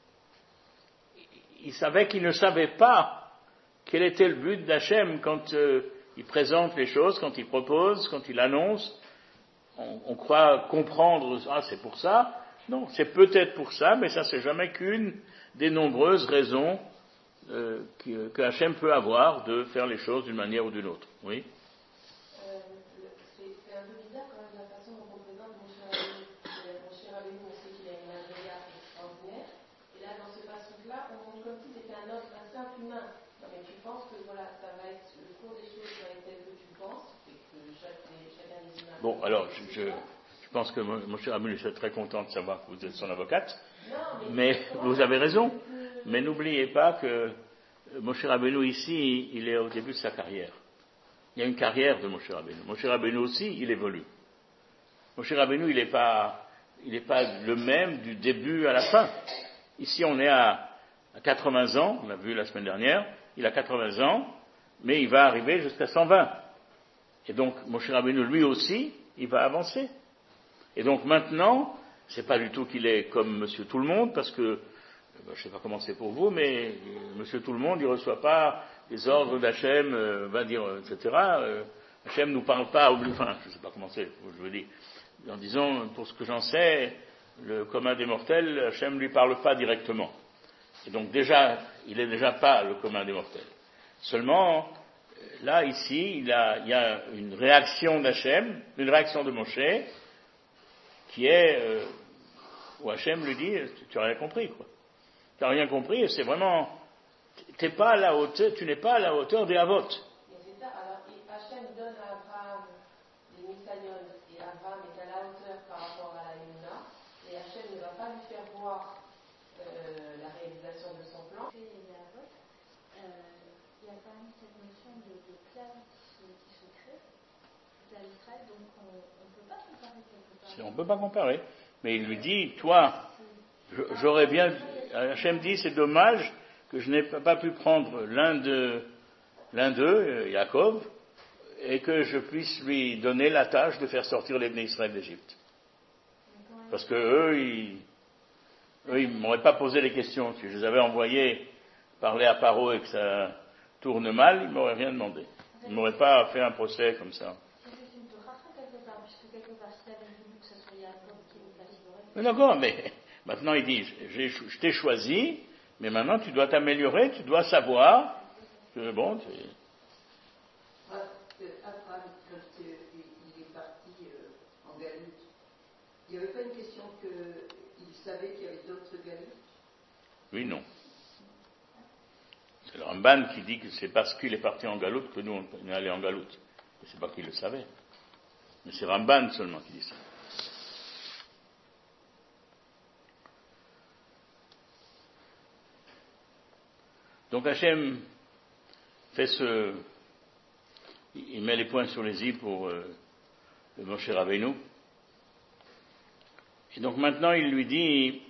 ils savaient qu'ils ne savaient pas quel était le but d'Hachem quand euh, il présente les choses, quand il propose, quand il annonce. On, on croit comprendre, ah c'est pour ça. Non, c'est peut-être pour ça, mais ça c'est jamais qu'une des nombreuses raisons euh, que, que Hachem peut avoir de faire les choses d'une manière ou d'une autre. Oui. Euh, le, c'est, c'est un peu bizarre quand même la façon dont on présente Moshe Rabbeinu. Moshe Rabbeinu, on sait qu'il a une agrégat extraordinaire, et là dans ce passage-là, on montre comme si c'était un homme, un simple humain. Non mais tu penses que voilà, ça va être le cours des choses va être tel que tu penses, et que chaque, chacun des humains. Bon, alors je, je, je pense que Moshe Rabbeinu est très content de savoir que vous êtes son avocate, non, mais mais, vous avez raison. Mais n'oubliez pas que Moshe Rabbeinu ici, il est au début de sa carrière. Il y a une carrière de Moshe Rabbeinu. Moshe Rabbeinu aussi, il évolue. Moshe Rabbeinu, il n'est pas, il n'est pas le même du début à la fin. Ici, on est à, à quatre-vingts ans, on l'a vu la semaine dernière, il a quatre-vingts ans, mais il va arriver jusqu'à cent vingt. Et donc, Moshe Rabbeinu, lui aussi, il va avancer. Et donc maintenant, c'est pas du tout qu'il est comme Monsieur Tout-le-Monde, parce que je ne sais pas comment c'est pour vous, mais Monsieur Tout-le-Monde, il ne reçoit pas les ordres d'Hachem, euh, va dire, et cetera. Euh, Hachem ne nous parle pas, enfin, je ne sais pas comment c'est, je veux dire, en disant, pour ce que j'en sais, le commun des mortels, Hachem ne lui parle pas directement. Et donc déjà, il n'est déjà pas le commun des mortels. Seulement, là, ici, il, a, il y a une réaction d'Hachem, une réaction de Moshe, qui est, euh, où Hachem lui dit, tu n'as rien compris, quoi. Tu n'as rien compris, et c'est vraiment, t'es pas à la hauteur, tu n'es pas à la hauteur des Havot. Mais c'est ça, alors Hachem donne à Abraham les Nisayon, et Abraham est à la hauteur par rapport à la Yuna, et Hachem ne va pas lui faire voir euh, la réalisation de son plan. Et les Havot, euh, il y a quand même cette notion de, de classe qui, qui se crée à Israël, donc on ne peut pas comparer quelque part. On ne peut pas comparer, mais il lui dit, toi, j'aurais bien, Hachem dit, c'est dommage que je n'ai pas pu prendre l'un de, l'un d'eux, Yaakov, et que je puisse lui donner la tâche de faire sortir les Bnei Israël d'Égypte. Parce que eux, ils, eux, ils m'auraient pas posé les questions. Si je les avais envoyés parler à Paro et que ça tourne mal, ils m'auraient rien demandé. Ils m'auraient pas fait un procès comme ça. Mais d'accord, mais maintenant il dit, j'ai, je t'ai choisi, mais maintenant tu dois t'améliorer, tu dois savoir que bon, tu... Abraham, quand euh, il est parti euh, en Galoute, il n'y avait pas une question qu'il savait qu'il y avait d'autres Galoutes? Oui, non. C'est le Ramban qui dit que c'est parce qu'il est parti en Galoute que nous on est allés en Galoute. Et c'est pas qu'il le savait. Mais c'est Ramban seulement qui dit ça. Donc Hachem fait ce, il met les points sur les i pour euh, le Moshe Rabbeinu. Et donc maintenant il lui dit,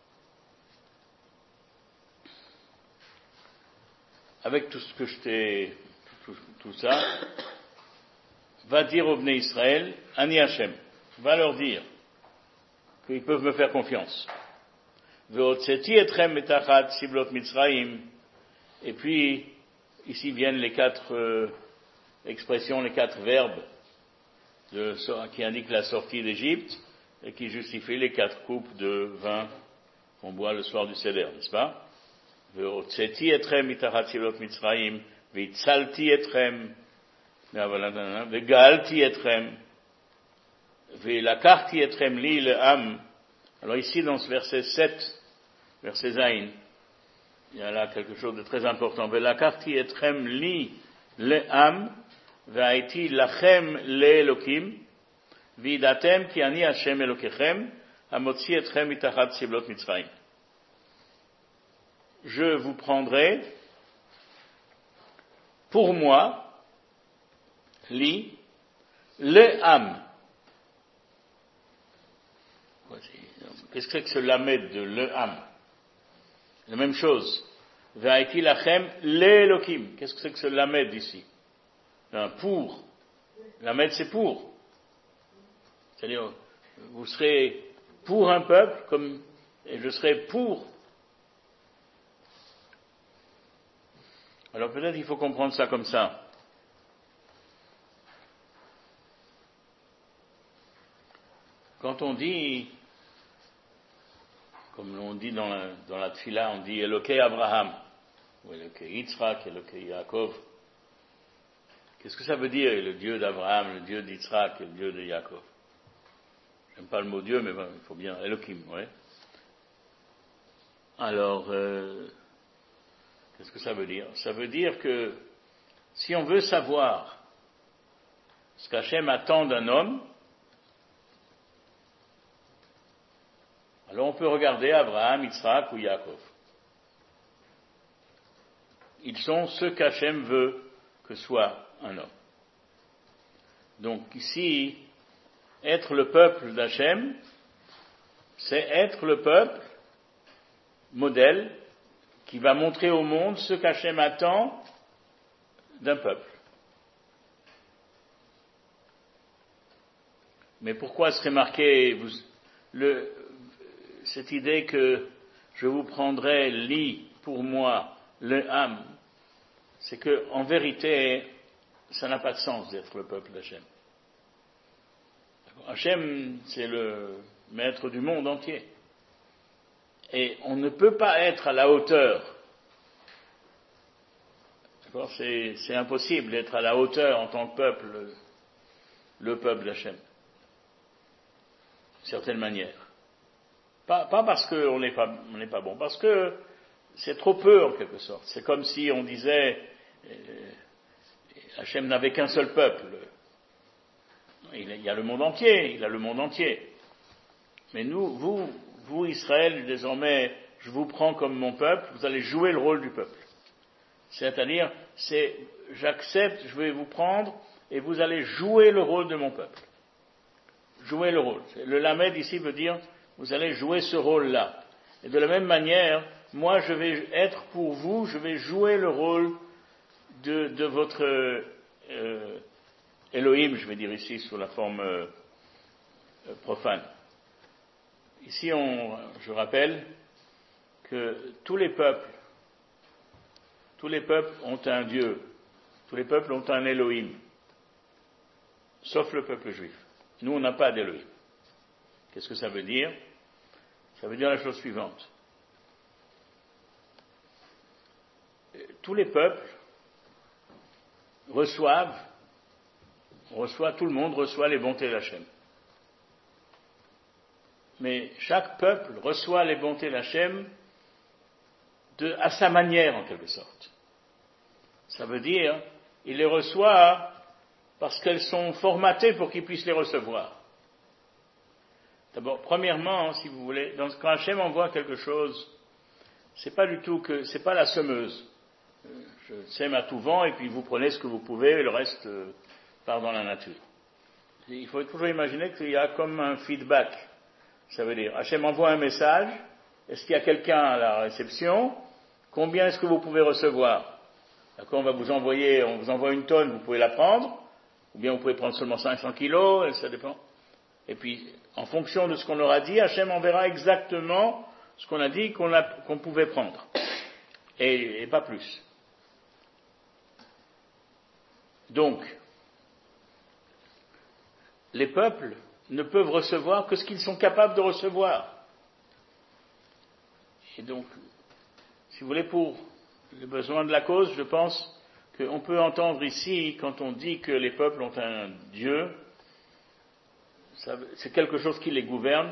avec tout ce que je t'ai, tout, tout ça, va dire aux Bnei Israël, Ani Hachem, va leur dire qu'ils peuvent me faire confiance. Ve'otzeti etchem metachat siblot Mitzrayim. Et puis, ici viennent les quatre euh, expressions, les quatre verbes de, qui indiquent la sortie d'Égypte et qui justifient les quatre coupes de vin qu'on boit le soir du Seder, n'est-ce pas? Ve'otzeti etchem mitachat siblot Mitzrayim, ve'itzalti etchem, ve'gaalti etchem, ve'lakarti etchem li le'am. Alors ici, dans ce verset sept, verset Zayin, il y a là quelque chose de très important. Ve'lakarti etchem li le'am, ve'aiti lachem le'elokim, v'idatem ki ani Hashem elokechem, hamotzi etchem mitachat siblot Mitzrayim. Je vous prendrai pour moi, li, le âme. Qu'est-ce que c'est que ce lamed de le âme? La même chose. Va'iti lachem l'Elokim. Qu'est-ce que c'est que ce lamed ici? Un pour. Lamed c'est pour. C'est-à-dire, vous serez pour un peuple, comme, et je serai pour. Alors peut-être il faut comprendre ça comme ça. Quand on dit, comme on dit dans la, dans la Tfila, on dit Elokei Abraham, ou Elokei Yitzhak, Elokei Yaakov. Qu'est-ce que ça veut dire, le Dieu d'Abraham, le Dieu d'Yitzhak, le Dieu de Yaakov? J'aime pas le mot Dieu, mais bon, il faut bien, Elohim, oui. Alors, euh, qu'est-ce que ça veut dire? Ça veut dire que si on veut savoir ce qu'Hachem attend d'un homme, alors on peut regarder Abraham, Yitzhak ou Yaakov. Ils sont ceux qu'Hachem veut que soit un homme. Donc ici, être le peuple d'Hachem, c'est être le peuple modèle qui va montrer au monde ce qu'Hachem attend d'un peuple. Mais pourquoi serait marqué vous, le, cette idée que je vous prendrai li pour moi, le âme, c'est que en vérité, ça n'a pas de sens d'être le peuple d'Hachem. Hachem, c'est le maître du monde entier. Et on ne peut pas être à la hauteur. D'accord, c'est, c'est impossible d'être à la hauteur en tant que peuple, le, le peuple d'Hachem. D'une certaine manière. Pas, pas parce qu'on n'est pas, on n'est pas bon, parce que c'est trop peu en quelque sorte. C'est comme si on disait, euh, Hachem n'avait qu'un seul peuple. Il y a le monde entier, il a le monde entier. Mais nous, vous, vous Israël, désormais, je vous prends comme mon peuple, vous allez jouer le rôle du peuple. C'est-à-dire, c'est, j'accepte, je vais vous prendre, et vous allez jouer le rôle de mon peuple. Jouer le rôle. Le lamed ici veut dire, vous allez jouer ce rôle-là. Et de la même manière, moi je vais être pour vous, je vais jouer le rôle de, de votre euh, Elohim, je vais dire ici, sous la forme euh, profane. Ici, on, je rappelle que tous les peuples, tous les peuples ont un Dieu, tous les peuples ont un Elohim, sauf le peuple juif. Nous, on n'a pas d'Elohim. Qu'est-ce que ça veut dire? Ça veut dire la chose suivante. Tous les peuples reçoivent, on reçoit, tout le monde reçoit les bontés d'Hachem. Mais chaque peuple reçoit les bontés d'Hachem de, à sa manière, en quelque sorte. Ça veut dire, il les reçoit parce qu'elles sont formatées pour qu'il puisse les recevoir. D'abord, premièrement, si vous voulez, dans, quand Hachem envoie quelque chose, c'est pas du tout que, c'est pas la semeuse. Je sème à tout vent et puis vous prenez ce que vous pouvez et le reste euh, part dans la nature. Il faut toujours imaginer qu'il y a comme un feedback. Ça veut dire, Hachem envoie un message, est-ce qu'il y a quelqu'un à la réception? Combien est-ce que vous pouvez recevoir? D'accord, on va vous envoyer, on vous envoie une tonne, vous pouvez la prendre, ou bien vous pouvez prendre seulement cinq cents kilos, ça dépend. Et puis, en fonction de ce qu'on aura dit, Hachem enverra exactement ce qu'on a dit qu'on, a, qu'on pouvait prendre. Et, et pas plus. Donc, les peuples ne peuvent recevoir que ce qu'ils sont capables de recevoir. Et donc, si vous voulez, pour les besoins de la cause, je pense qu'on peut entendre ici, quand on dit que les peuples ont un Dieu, ça, c'est quelque chose qui les gouverne.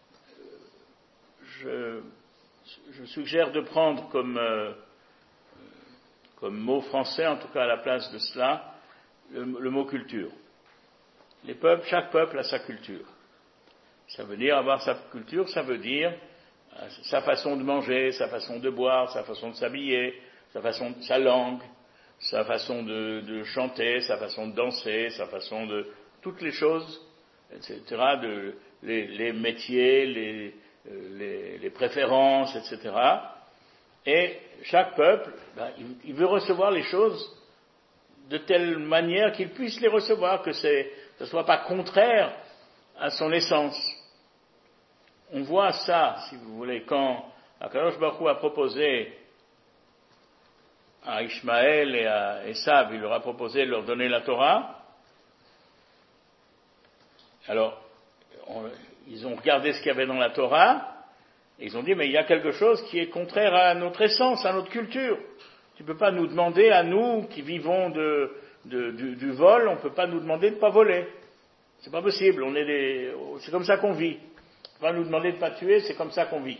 Je, je suggère de prendre comme, euh, comme mot français, en tout cas à la place de cela, le, le mot culture. Les peuples, chaque peuple a sa culture. Ça veut dire avoir sa culture, ça veut dire sa façon de manger, sa façon de boire, sa façon de s'habiller, sa façon, sa langue, sa façon de, de chanter, sa façon de danser, sa façon de... toutes les choses, et cetera, de, les, les métiers, les, les, les préférences, et cetera. Et chaque peuple, ben, il, il veut recevoir les choses de telle manière qu'il puisse les recevoir, que c'est, ce ne soit pas contraire à son essence. On voit ça, si vous voulez, quand Akadosh Baruch Hu a proposé à Ishmaël et à Esav, il leur a proposé de leur donner la Torah. Alors, on, ils ont regardé ce qu'il y avait dans la Torah, et ils ont dit, mais il y a quelque chose qui est contraire à notre essence, à notre culture. Tu ne peux pas nous demander, à nous qui vivons de, de, du, du vol, on ne peut pas nous demander de ne pas voler. C'est pas possible, on est des, c'est comme ça qu'on vit. On ne peut pas nous demander de ne pas tuer, c'est comme ça qu'on vit.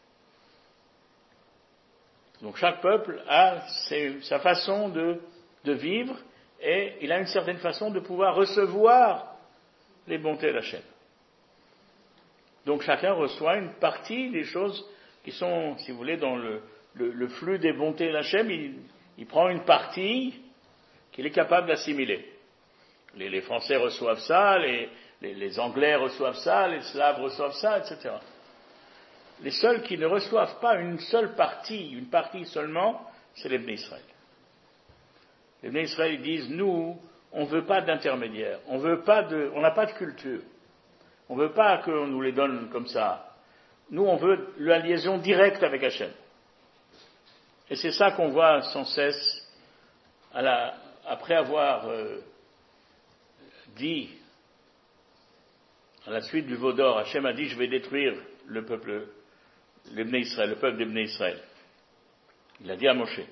Donc chaque peuple a ses, sa façon de, de vivre, et il a une certaine façon de pouvoir recevoir les bontés d'Hachem. Donc chacun reçoit une partie des choses qui sont, si vous voulez, dans le, le, le flux des bontés d'Hachem, il, il prend une partie qu'il est capable d'assimiler. Les, les Français reçoivent ça, les, les, les Anglais reçoivent ça, les Slaves reçoivent ça, et cetera. Les seuls qui ne reçoivent pas une seule partie, une partie seulement, c'est les Bnei Israël. Les Bnei Israël disent, nous, on ne veut pas d'intermédiaire, on veut pas de, on n'a pas de culture, on ne veut pas qu'on nous les donne comme ça. Nous, on veut la liaison directe avec Hachem. Et c'est ça qu'on voit sans cesse, à la, après avoir euh, dit, à la suite du veau d'or, Hachem a dit, je vais détruire le peuple, les Bnei Israël, le peuple des Bnei Israël. Il a dit à Moshe.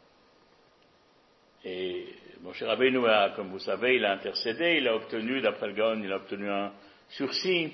Et Moshe Rabbeinu a, comme vous savez, il a intercédé, il a obtenu, d'après le Gaon, il a obtenu un sursis.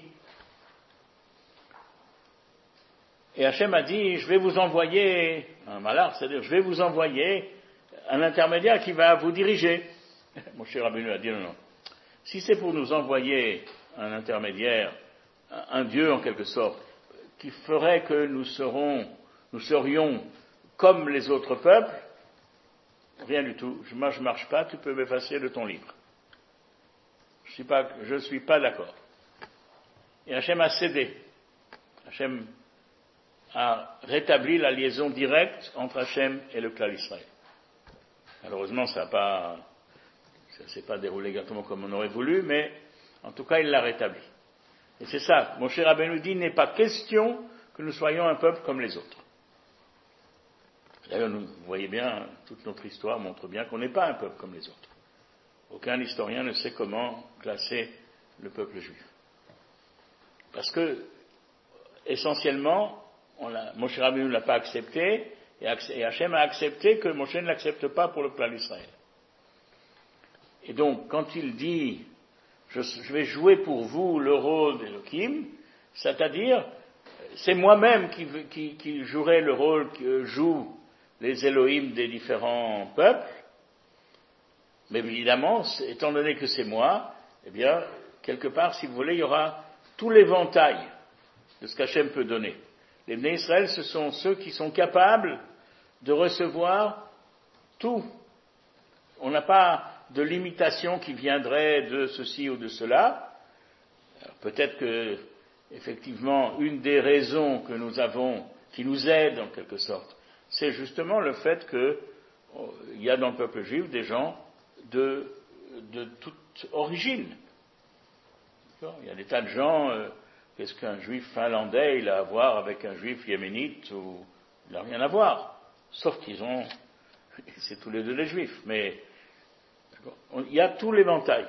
Et Hachem a dit, je vais vous envoyer, un malard, c'est-à-dire, je vais vous envoyer un intermédiaire qui va vous diriger. Moshe Rabbeinu a dit, non, non. Si c'est pour nous envoyer un intermédiaire, un Dieu en quelque sorte, qui ferait que nous serons, nous serions comme les autres peuples, rien du tout. Moi, je ne marche pas, tu peux m'effacer de ton livre. Je suis pas, je suis pas d'accord. Et Hachem a cédé. Hachem a rétabli la liaison directe entre Hachem et le clan Israël. Malheureusement, ça n'a pas, ça s'est pas déroulé exactement comme on aurait voulu, mais en tout cas, il l'a rétabli. Et c'est ça, Moshe Rabbeinu dit, il n'est pas question que nous soyons un peuple comme les autres. D'ailleurs, vous voyez bien, toute notre histoire montre bien qu'on n'est pas un peuple comme les autres. Aucun historien ne sait comment classer le peuple juif. Parce que, essentiellement, on l'a, Moshe Rabbeinu ne l'a pas accepté, et Hachem a accepté que Moshe ne l'accepte pas pour le plan d'Israël. Et donc, quand il dit, je, je vais jouer pour vous le rôle d'Elohim, c'est-à-dire, c'est moi-même qui, qui, qui jouerai le rôle que jouent les Elohim des différents peuples, mais évidemment, étant donné que c'est moi, eh bien, quelque part, si vous voulez, il y aura tout l'éventail de ce qu'Hachem peut donner. Les Bnei Israël, ce sont ceux qui sont capables de recevoir tout. On n'a pas de limitation qui viendrait de ceci ou de cela. Alors, peut-être que, effectivement, une des raisons que nous avons, qui nous aide en quelque sorte, c'est justement le fait qu'il oh, y a dans le peuple juif des gens de, de toute origine. Il y a des tas de gens, euh, qu'est-ce qu'un juif finlandais il a à voir avec un juif yéménite, ou il n'a rien à voir, sauf qu'ils ont, c'est tous les deux des juifs, mais il y a tout l'éventail.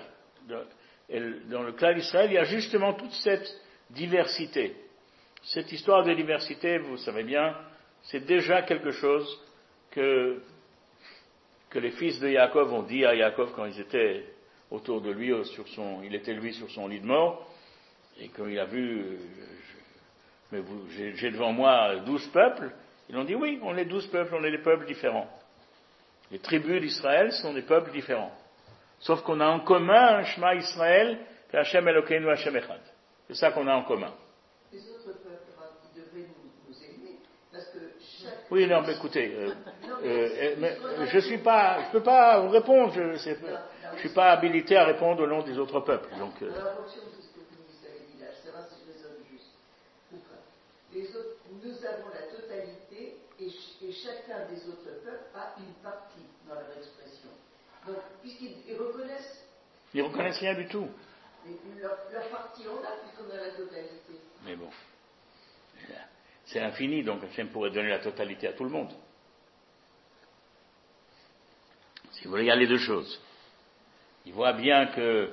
Dans le clan d'Israël, il y a justement toute cette diversité. Cette histoire de diversité, vous savez bien, c'est déjà quelque chose que, que les fils de Yaakov ont dit à Yaakov quand ils étaient autour de lui, sur son, il était lui sur son lit de mort, et quand il a vu, je, mais vous, j'ai, j'ai devant moi douze peuples, ils ont dit oui, on est douze peuples, on est des peuples différents. Les tribus d'Israël sont des peuples différents. Sauf qu'on a en commun un Shema Israël, que Hashem Elokeinu Hashem Echad. C'est ça qu'on a en commun. Les autres peuples, ils devraient nous, nous aimer, parce que Oui, non, mais écoutez, euh, euh, mais, euh, je suis pas, je peux pas vous répondre, je ne suis pas habilité à répondre au nom des autres peuples. Donc, euh, Alors, en fonction de ce que vous avez dit là, je sais pas si je raisonne juste ou pas. Les autres, nous avons la totalité et, ch- et chacun des autres peuples a une partie dans leur expression. Donc, puisqu'ils ils reconnaissent, ils reconnaissent rien du tout. les- leur, leur partie, on a puisqu'on a la totalité. Mais bon, c'est infini, donc Hachem pourrait donner la totalité à tout le monde. Si vous voulez, il y a les deux choses. Il voit bien que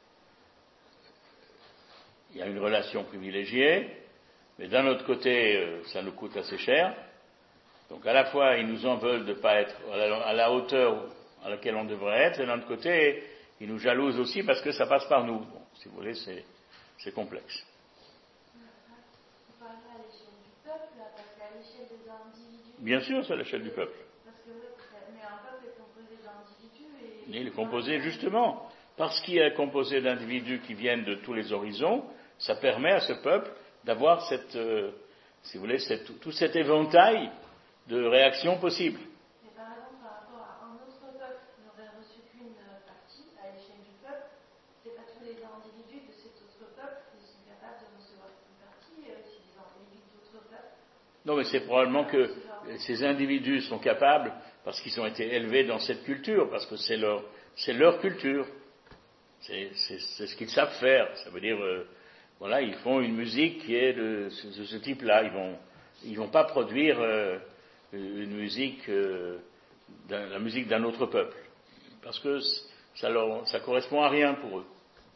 il y a une relation privilégiée, mais d'un autre côté, ça nous coûte assez cher. Donc à la fois, ils nous en veulent de ne pas être à la, à la hauteur à laquelle on devrait être, et d'un autre côté, ils nous jalousent aussi parce que ça passe par nous. Bon, si vous voulez, c'est, c'est complexe. Vous parlez à l'échelle du peuple, là, parce qu'à l'échelle des individus... Bien sûr, c'est à l'échelle du peuple. Parce que, mais un peuple est composé d'individus et... Il est composé justement, parce qu'il est composé d'individus qui viennent de tous les horizons, ça permet à ce peuple d'avoir cette, euh, si vous voulez, cette, tout cet éventail de réactions possibles. Mais par exemple, par rapport à un autre peuple qui n'aurait reçu qu'une partie à l'échelle du peuple, c'est pas tous les individus de cet autre peuple qui sont capables de recevoir une partie, euh, c'est des individus d'autres peuples. Non, mais c'est probablement que ces individus sont capables parce qu'ils ont été élevés dans cette culture, parce que c'est leur, c'est leur culture. C'est, c'est, c'est ce qu'ils savent faire. Ça veut dire, euh, voilà, ils font une musique qui est de ce, de ce type-là. Ils vont, ils vont pas produire euh, une musique, euh, d'un, la musique d'un autre peuple, parce que ça leur, ça correspond à rien pour eux.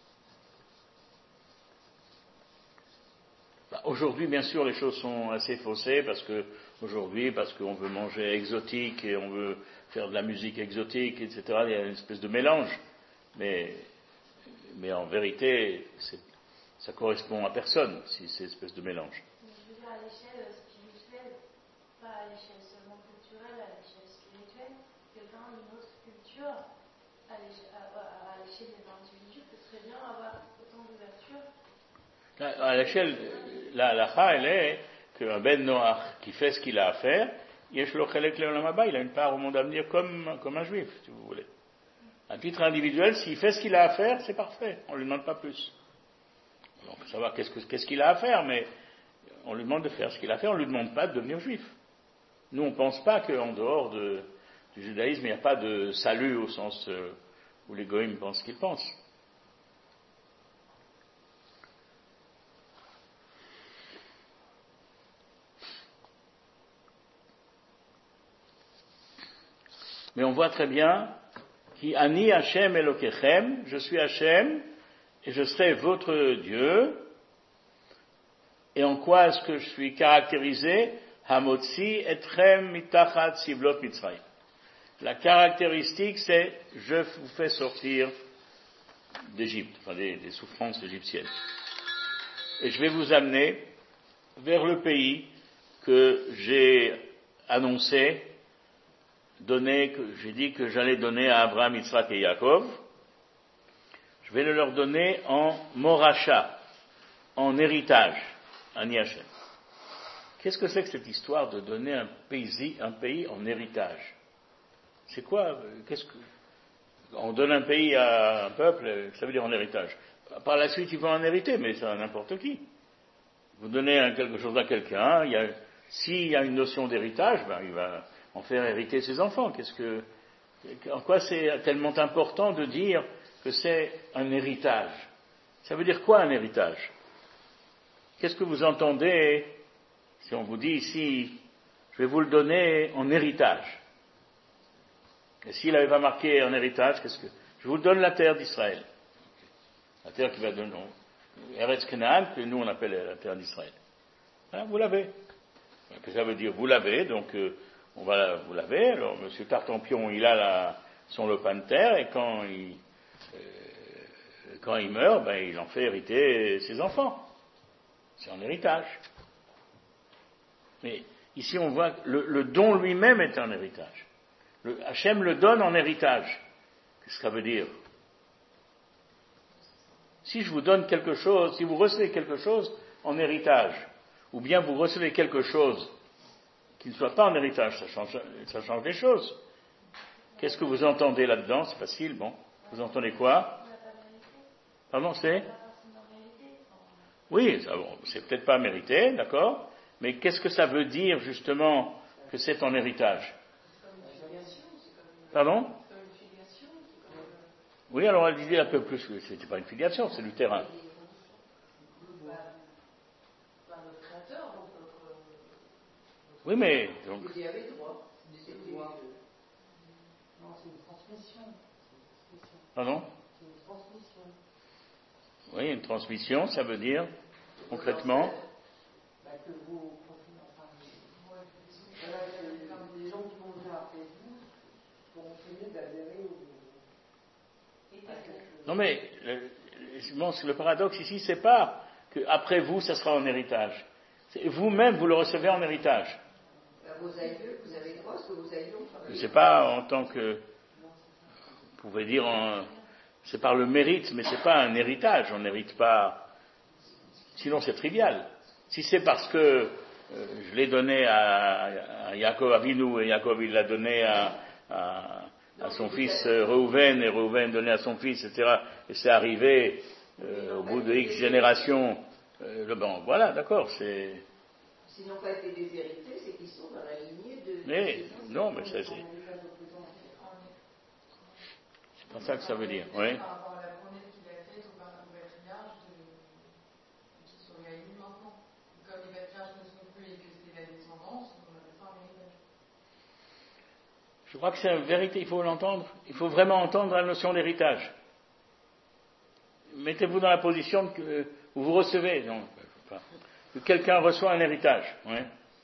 Bah, aujourd'hui, bien sûr, les choses sont assez faussées parce que aujourd'hui, parce qu'on veut manger exotique et on veut faire de la musique exotique, et cetera. Il y a une espèce de mélange, mais mais en vérité, c'est, ça correspond à personne si c'est une espèce de mélange. Mais je veux dire à l'échelle spirituelle, pas à l'échelle seulement culturelle, à l'échelle spirituelle, quelqu'un d'une autre culture, à l'échelle, à, à, à l'échelle des individus, peut très bien avoir autant d'ouverture. À, à l'échelle, la halakha, elle est qu'un Ben Noach qui fait ce qu'il a à faire, yesh lo chelek le'olam haba, il a une part au monde à venir comme, comme un juif, si vous voulez. À titre individuel, s'il fait ce qu'il a à faire, c'est parfait, on ne lui demande pas plus. On peut savoir qu'est-ce, que, qu'est-ce qu'il a à faire, mais on lui demande de faire ce qu'il a à faire, on ne lui demande pas de devenir juif. Nous, on ne pense pas qu'en dehors de, du judaïsme, il n'y a pas de salut au sens euh, où les goïms pensent qu'ils pensent. Mais on voit très bien Ki ani Hashem Elokechem, je suis Hashem et je serai votre Dieu. Et en quoi est-ce que je suis caractérisé? Hamotzi etchem mitachat siblot Mitzrayim. La caractéristique, c'est je vous fais sortir d'Égypte, enfin des, des souffrances égyptiennes. Et je vais vous amener vers le pays que j'ai annoncé, donné, que j'ai dit que j'allais donner à Abraham, Yitzhak et Yaakov. Je vais le leur donner en moracha, en héritage, Ani Hashem. Qu'est-ce que c'est que cette histoire de donner un pays, un pays en héritage? C'est quoi? Qu'est-ce que on donne un pays à un peuple, ça veut dire en héritage. Par la suite, ils vont en hériter, mais c'est à n'importe qui. Vous donnez un, quelque chose à quelqu'un, il y a, s'il y a une notion d'héritage, ben, il va en faire hériter ses enfants. Qu'est-ce que, en quoi c'est tellement important de dire que c'est un héritage? Ça veut dire quoi un héritage? Qu'est-ce que vous entendez si on vous dit ici, je vais vous le donner en héritage? Et s'il n'avait pas marqué en héritage, qu'est-ce que, je vous donne la terre d'Israël. La terre qui va donner, Eretz Canaan, que nous on appelle la terre d'Israël. Hein, vous l'avez. Qu'est-ce que ça veut dire? Vous l'avez, donc, euh, on va, vous l'avez. Alors, M. Tartampion, il a la, son lopin de terre, et quand il, euh, quand il meurt, ben, il en fait hériter ses enfants. C'est en héritage. Mais, ici, on voit que le, le don lui-même est un héritage. Le, Hachem le donne en héritage. Qu'est-ce que ça veut dire? Si je vous donne quelque chose, si vous recevez quelque chose en héritage, ou bien vous recevez quelque chose qu'il ne soit pas en héritage, ça change, ça change les choses. Qu'est-ce que vous entendez là-dedans? C'est facile, bon. Vous entendez quoi? Pardon, c'est? Oui, ça, bon, c'est peut-être pas mérité, d'accord, mais qu'est-ce que ça veut dire justement que c'est en héritage? Pardon? Oui, alors elle disait un peu plus que c'était pas une filiation, c'est du terrain. Oui, mais donc. Pardon? Oui, une transmission, ça veut dire concrètement. Que vous, enfin, les gens qui vont venir après vous vont essayer d'adhérer au. Non mais le, bon, le paradoxe ici, c'est pas que après vous, ça sera en héritage. C'est, vous-même, vous le recevez en héritage. Vos aïeux, vous avez droit à ce que vos aïeux ont travaillé. Je ne sais pas en tant que, vous pouvez dire, en, c'est par le mérite, mais c'est pas un héritage. On n'hérite pas. Sinon, c'est trivial. Si c'est parce que euh, je l'ai donné à, à Yaakov Avinu et Yaakov il l'a donné à, à, à son fils Reuven et Reuven donné à son fils, et cetera. Et c'est arrivé euh, au bout de X générations. Euh, le, bon, voilà, d'accord, c'est. S'ils n'ont pas été déshérités, c'est qu'ils sont dans la lignée de. Mais non, mais ça c'est. C'est pas ça que ça veut dire, oui. Par rapport à la promesse qu'il a faite au patriarche de qu'ils sont réunis maintenant. Comme les patriarches ne sont plus et que c'est la descendance, on n'avait pas un héritage. Je crois que c'est une vérité, il faut l'entendre. Il faut vraiment entendre la notion d'héritage. Mettez-vous dans la position que où vous recevez, non, que quelqu'un reçoit un héritage. Oui.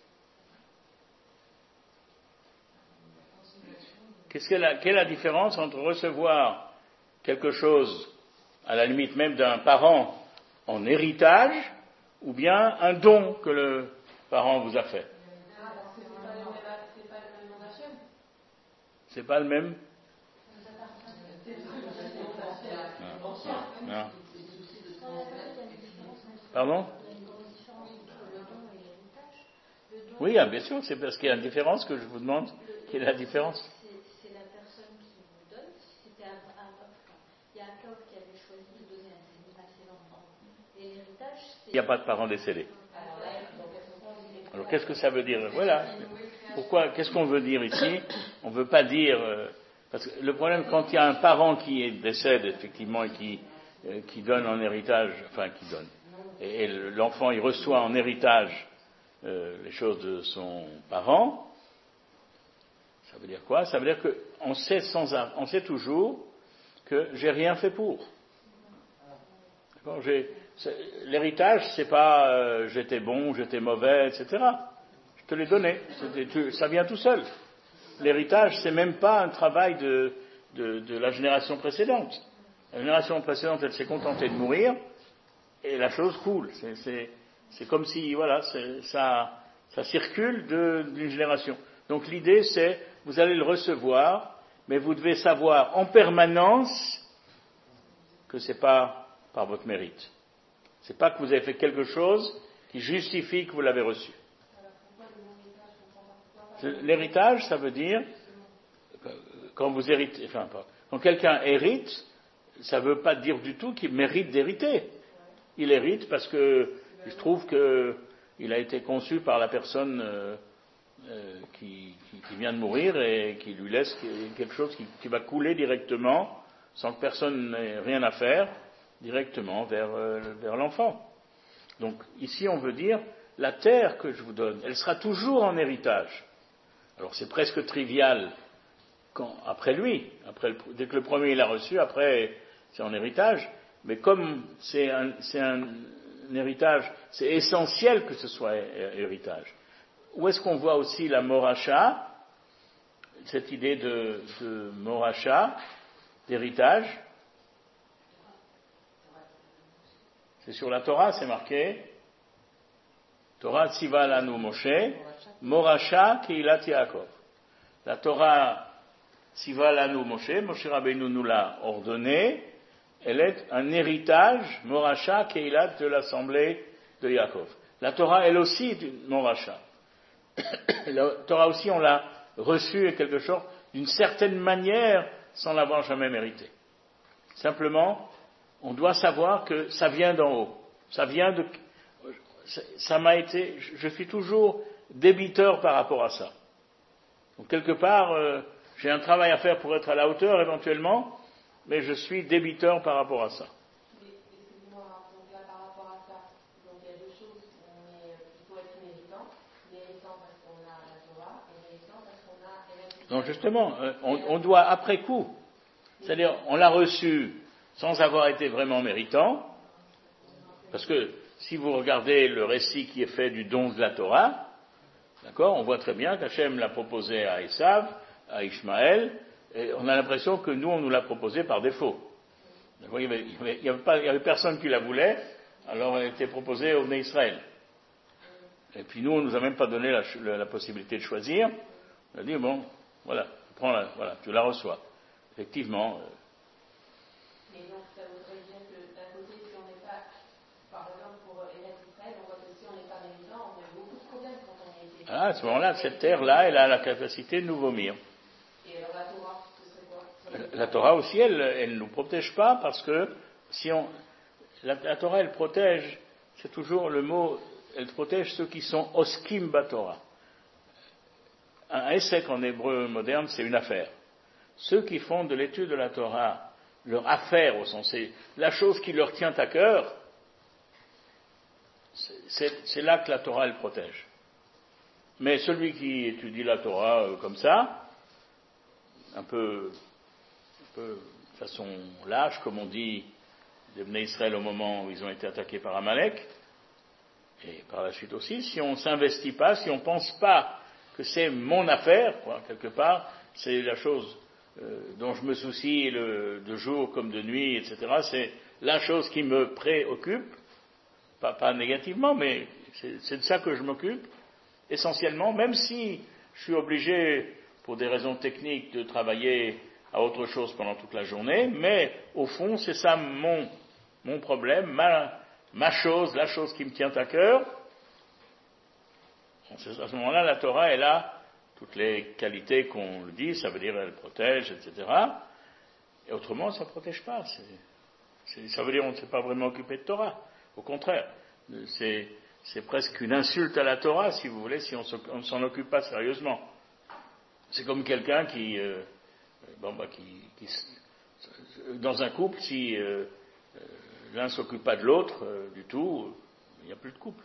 Qu'est-ce que la, quelle est la différence entre recevoir quelque chose, à la limite même d'un parent, en héritage, ou bien un don que le parent vous a fait? C'est pas le même. Non, non. Pardon? Oui, bien sûr, c'est parce qu'il y a une différence que je vous demande. Quelle est la différence? C'est la personne qui vous donne. C'était Yaakov qui avait choisi de donner à ses enfants. Et l'héritage, c'est. Il n'y a pas de parents décédés. Alors qu'est-ce que ça veut dire? Voilà. Pourquoi? Qu'est-ce qu'on veut dire ici? On ne veut pas dire. Euh, parce que le problème, quand il y a un parent qui est décède effectivement et qui euh, qui donne en héritage, enfin qui donne, et, et l'enfant il reçoit en héritage euh, les choses de son parent. Ça veut dire quoi? Ça veut dire qu'on sait sans, on sait toujours que j'ai rien fait pour. D'accord? J'ai, c'est, l'héritage, c'est pas euh, j'étais bon, j'étais mauvais, et cetera. Je te l'ai donné. Tu, ça vient tout seul. L'héritage, c'est même pas un travail de, de, de la génération précédente. La génération précédente, elle s'est contentée de mourir et la chose coule. C'est, c'est, c'est comme si, voilà, c'est, ça, ça circule de, d'une génération. Donc l'idée, c'est vous allez le recevoir, mais vous devez savoir en permanence que c'est pas par votre mérite. C'est pas que vous avez fait quelque chose qui justifie que vous l'avez reçu. L'héritage, ça veut dire quand vous héritez, enfin, quand quelqu'un hérite, ça ne veut pas dire du tout qu'il mérite d'hériter. Il hérite parce que il se trouve que il a été conçu par la personne euh, euh, qui, qui, qui vient de mourir et qui lui laisse quelque chose qui, qui va couler directement, sans que personne n'ait rien à faire, directement vers, euh, vers l'enfant. Donc ici on veut dire, la terre que je vous donne, elle sera toujours en héritage. Alors c'est presque trivial quand, après lui, après le, dès que le premier l'a reçu, après c'est en héritage, mais comme c'est un, c'est un, un héritage, c'est essentiel que ce soit héritage. Où est-ce qu'on voit aussi la moracha, cette idée de, de moracha, d'héritage? C'est sur la Torah, c'est marqué. Torah tziva lanu Moshe, moracha keilat Yaakov. La Torah tziva lanu Moshe, Moshe Rabbeinu nous l'a ordonné, elle est un héritage, moracha keilat de l'assemblée de Yaakov. La Torah, elle aussi, est une moracha. La Torah aussi, on l'a reçue quelque chose d'une certaine manière sans l'avoir jamais mérité. Simplement, on doit savoir que ça vient d'en haut. Ça vient de, ça m'a été, je suis toujours débiteur par rapport à ça. Donc quelque part, euh, j'ai un travail à faire pour être à la hauteur éventuellement, mais je suis débiteur par rapport à ça. Mais, excusez-moi, donc là par rapport à ça, donc il y a deux choses. On est, il faut être méritant, méritant parce qu'on a la Torah, et méritant parce qu'on a. Donc justement, euh, on, on doit après coup, c'est-à-dire on l'a reçu sans avoir été vraiment méritant, parce que si vous regardez le récit qui est fait du don de la Torah, d'accord, on voit très bien qu'Hachem l'a proposé à Esav, à Ishmaël, et on a l'impression que nous, on nous l'a proposé par défaut. Il n'y avait, il y avait, pas, il y avait personne qui la voulait, alors elle a été proposée au Bnei Israël. Et puis nous, on ne nous a même pas donné la, la, la possibilité de choisir. On a dit, bon, voilà, prends la, voilà, tu la reçois. Effectivement. Euh, Mais donc, ça voudrait dire que d'un côté, si on n'est pas, par exemple, pour Eretz Israël, on voit que si on n'est pas méritant, on a eu beaucoup de problèmes quand on y était. Ah, à ce moment-là, cette terre-là, elle a la capacité de nous vomir. Et alors la Torah, ce serait quoi? La Torah aussi, elle ne nous protège pas parce que si on, la, la Torah, elle protège, c'est toujours le mot, elle protège ceux qui sont oskim batorah. Un essek en hébreu moderne, c'est une affaire. Ceux qui font de l'étude de la Torah leur affaire au sens, c'est la chose qui leur tient à cœur, c'est, c'est là que la Torah, elle protège. Mais celui qui étudie la Torah euh, comme ça, un peu, un peu de façon lâche, comme on dit des Bnei Israël au moment où ils ont été attaqués par Amalek, et par la suite aussi, si on ne s'investit pas, si on ne pense pas que c'est mon affaire, quoi, quelque part, c'est la chose euh, dont je me soucie le, de jour comme de nuit, et cetera, c'est la chose qui me préoccupe, pas, pas négativement, mais c'est, c'est de ça que je m'occupe, essentiellement, même si je suis obligé, pour des raisons techniques, de travailler à autre chose pendant toute la journée, mais au fond, c'est ça mon, mon problème, ma, ma chose, la chose qui me tient à cœur. À ce moment-là, la Torah, elle a toutes les qualités qu'on le dit, ça veut dire elle protège, et cetera. Et autrement, ça ne protège pas. C'est, c'est, ça veut dire qu'on ne s'est pas vraiment occupé de Torah. Au contraire, c'est, c'est presque une insulte à la Torah, si vous voulez, si on ne s'en occupe pas sérieusement. C'est comme quelqu'un qui, euh, bon, bah, qui, qui, dans un couple, si euh, l'un ne s'occupe pas de l'autre euh, du tout, il n'y a plus de couple.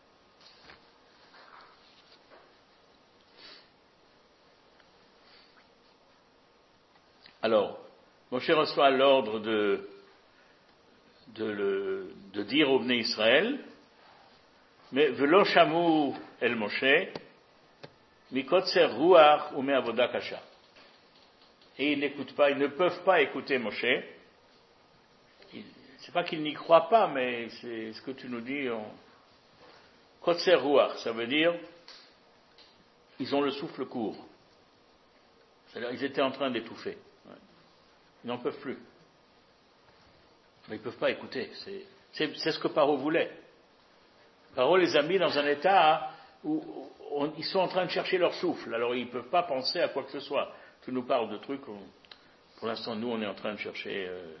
Alors, Moshe reçoit l'ordre de, de, le, de dire au Bnei Israël, mais velo shamu el Moshe, mikotser ruach ou me avoda kasha. Et ils n'écoutent pas, ils ne peuvent pas écouter Moshe. Il, c'est pas qu'ils n'y croient pas, mais c'est ce que tu nous dis. On... Kotser ruach, ça veut dire, ils ont le souffle court. C'est-à-dire, ils étaient en train d'étouffer. Ils n'en peuvent plus. Mais ils ne peuvent pas écouter. C'est, c'est, c'est ce que Paro voulait. Paro les a mis dans un état où on, ils sont en train de chercher leur souffle. Alors ils ne peuvent pas penser à quoi que ce soit. Tu nous parles de trucs. On, pour l'instant, nous, on est en train de chercher euh,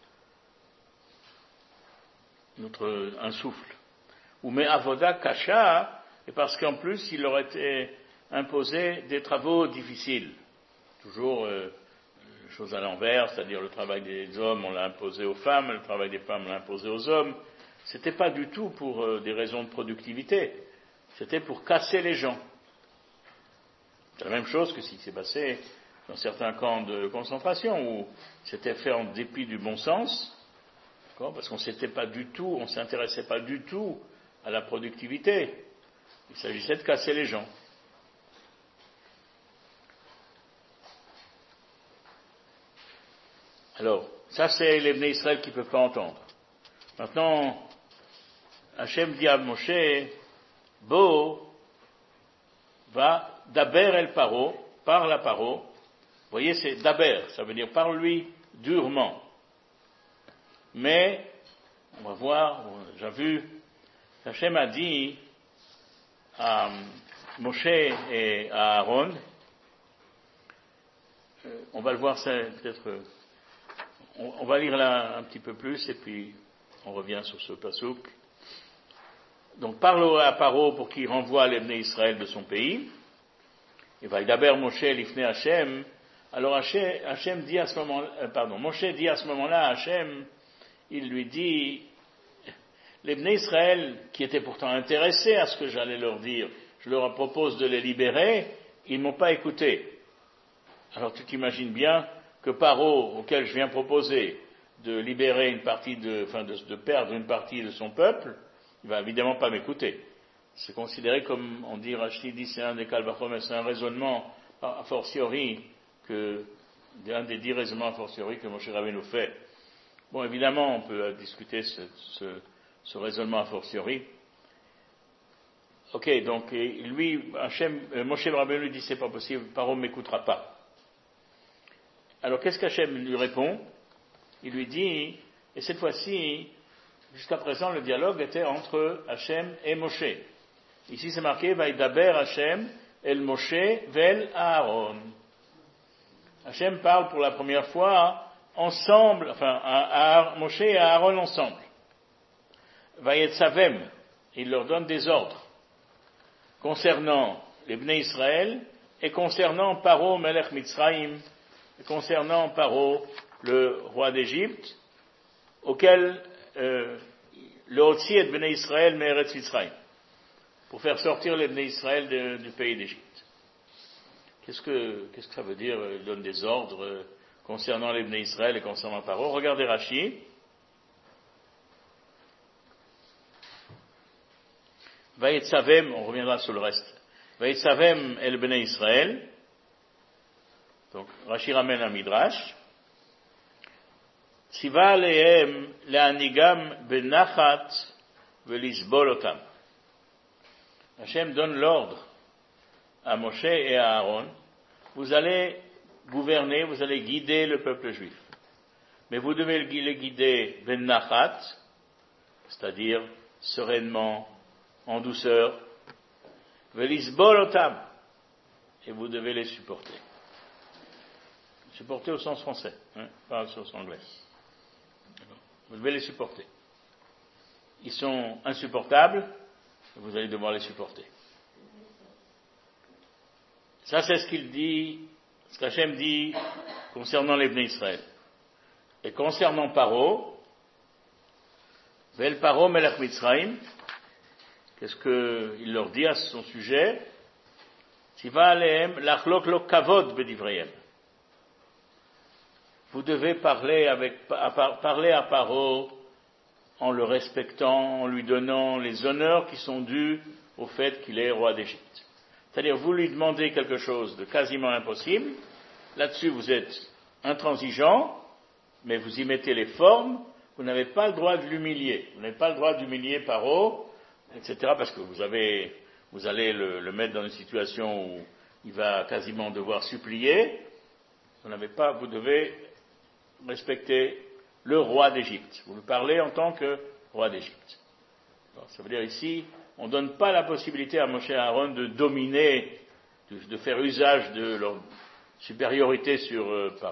notre, un souffle. Ou mais avoda kasha, et parce qu'en plus, il leur était imposé des travaux difficiles. Toujours... Euh, chose à l'envers, c'est-à-dire le travail des hommes, on l'a imposé aux femmes, le travail des femmes, on l'a imposé aux hommes. C'était pas du tout pour euh, des raisons de productivité, c'était pour casser les gens. C'est la même chose que ce qui s'est passé dans certains camps de concentration, où c'était fait en dépit du bon sens, parce qu'on s'était pas du tout, on s'intéressait pas du tout à la productivité. Il s'agissait de casser les gens. Alors, ça c'est les Bnei Israël qui ne peuvent pas entendre. Maintenant, Hachem dit à Moshe, Bo va daber el paro, parle à Paro. Vous voyez, c'est daber, ça veut dire parle-lui durement. Mais, on va voir, j'ai vu, Hachem a dit à Moshe et Aaron, euh, on va le voir ça peut-être, euh, on, on va lire là un petit peu plus et puis on revient sur ce passouk. Donc parle à Paro pour qu'il renvoie les Bnei Israël de son pays. Et va d'abord Moshe l'ifne Hachem. Alors Hachem dit à ce moment, euh, pardon, Moshe dit à ce moment-là à Hachem, il lui dit, les Bnei Israël qui étaient pourtant intéressés à ce que j'allais leur dire, je leur propose de les libérer, ils ne m'ont pas écouté. Alors tu t'imagines bien que Paro, auquel je viens proposer de libérer une partie de, enfin de, de perdre une partie de son peuple, il va évidemment pas m'écouter. C'est considéré comme, on dit, Rashi dit, c'est un des Kalvachom, c'est un raisonnement a fortiori, que, un des dix raisonnements a fortiori que Moshe Rabbeinu fait. Bon, évidemment, on peut discuter ce, ce, ce raisonnement a fortiori. Ok, donc, lui, Hachem, Moshe Rabbeinu lui dit, c'est pas possible, Paro ne m'écoutera pas. Alors, qu'est-ce qu'Hachem lui répond? Il lui dit, et cette fois-ci, jusqu'à présent, le dialogue était entre Hachem et Moshe. Ici, c'est marqué, Vaïdaber Hachem, El Moshe, Vel Aaron. Hachem parle pour la première fois ensemble, enfin, à, à Moshe et à Aaron ensemble. Vayetzavem, il leur donne des ordres concernant les Bnei Israël et concernant Paro Melech Mitzrayim, et concernant Paro, le roi d'Égypte, auquel euh, le Hotzi et Bnei Israël Me'eretz Mitzrayim, pour faire sortir les Bnei Israël de, du pays d'Égypte. Qu'est-ce que, qu'est-ce que ça veut dire? Il donne des ordres euh, concernant les Bnei Israël et concernant Paro. Regardez Rashi. Vayetzavem, on reviendra sur le reste. Vayetzavem el Bnei Israël. Donc, Rashi ramène un midrash. Tziva alehem le'anigam benachat ve'lisbol otam. Hachem donne l'ordre à Moshe et à Aaron, vous allez gouverner, vous allez guider le peuple juif. Mais vous devez le guider benachat, c'est-à-dire sereinement, en douceur, ve'lisbol otam, et vous devez les supporter. Supporter au sens français, hein, pas au sens anglais. Vous devez les supporter. Ils sont insupportables, vous allez devoir les supporter. Ça, c'est ce qu'il dit, ce qu'Hachem dit concernant les Bnei Israël. Et concernant Paro, Vel Paro Melech Mitzrayim, qu'est-ce qu'il leur dit à son sujet? Tiva alehem lachlok lo kavod bedivrayem. Vous devez parler, avec, à, parler à Paro en le respectant, en lui donnant les honneurs qui sont dus au fait qu'il est roi d'Égypte. C'est-à-dire, vous lui demandez quelque chose de quasiment impossible, là-dessus vous êtes intransigeant, mais vous y mettez les formes, vous n'avez pas le droit de l'humilier. Vous n'avez pas le droit d'humilier Paro, et cetera, parce que vous, avez, vous allez le, le mettre dans une situation où il va quasiment devoir supplier. Vous n'avez pas, vous devez respecter le roi d'Égypte. Vous lui parlez en tant que roi d'Égypte. Ça veut dire ici, on ne donne pas la possibilité à Moshe et à Aaron de dominer, de, de faire usage de leur supériorité sur euh, Paro.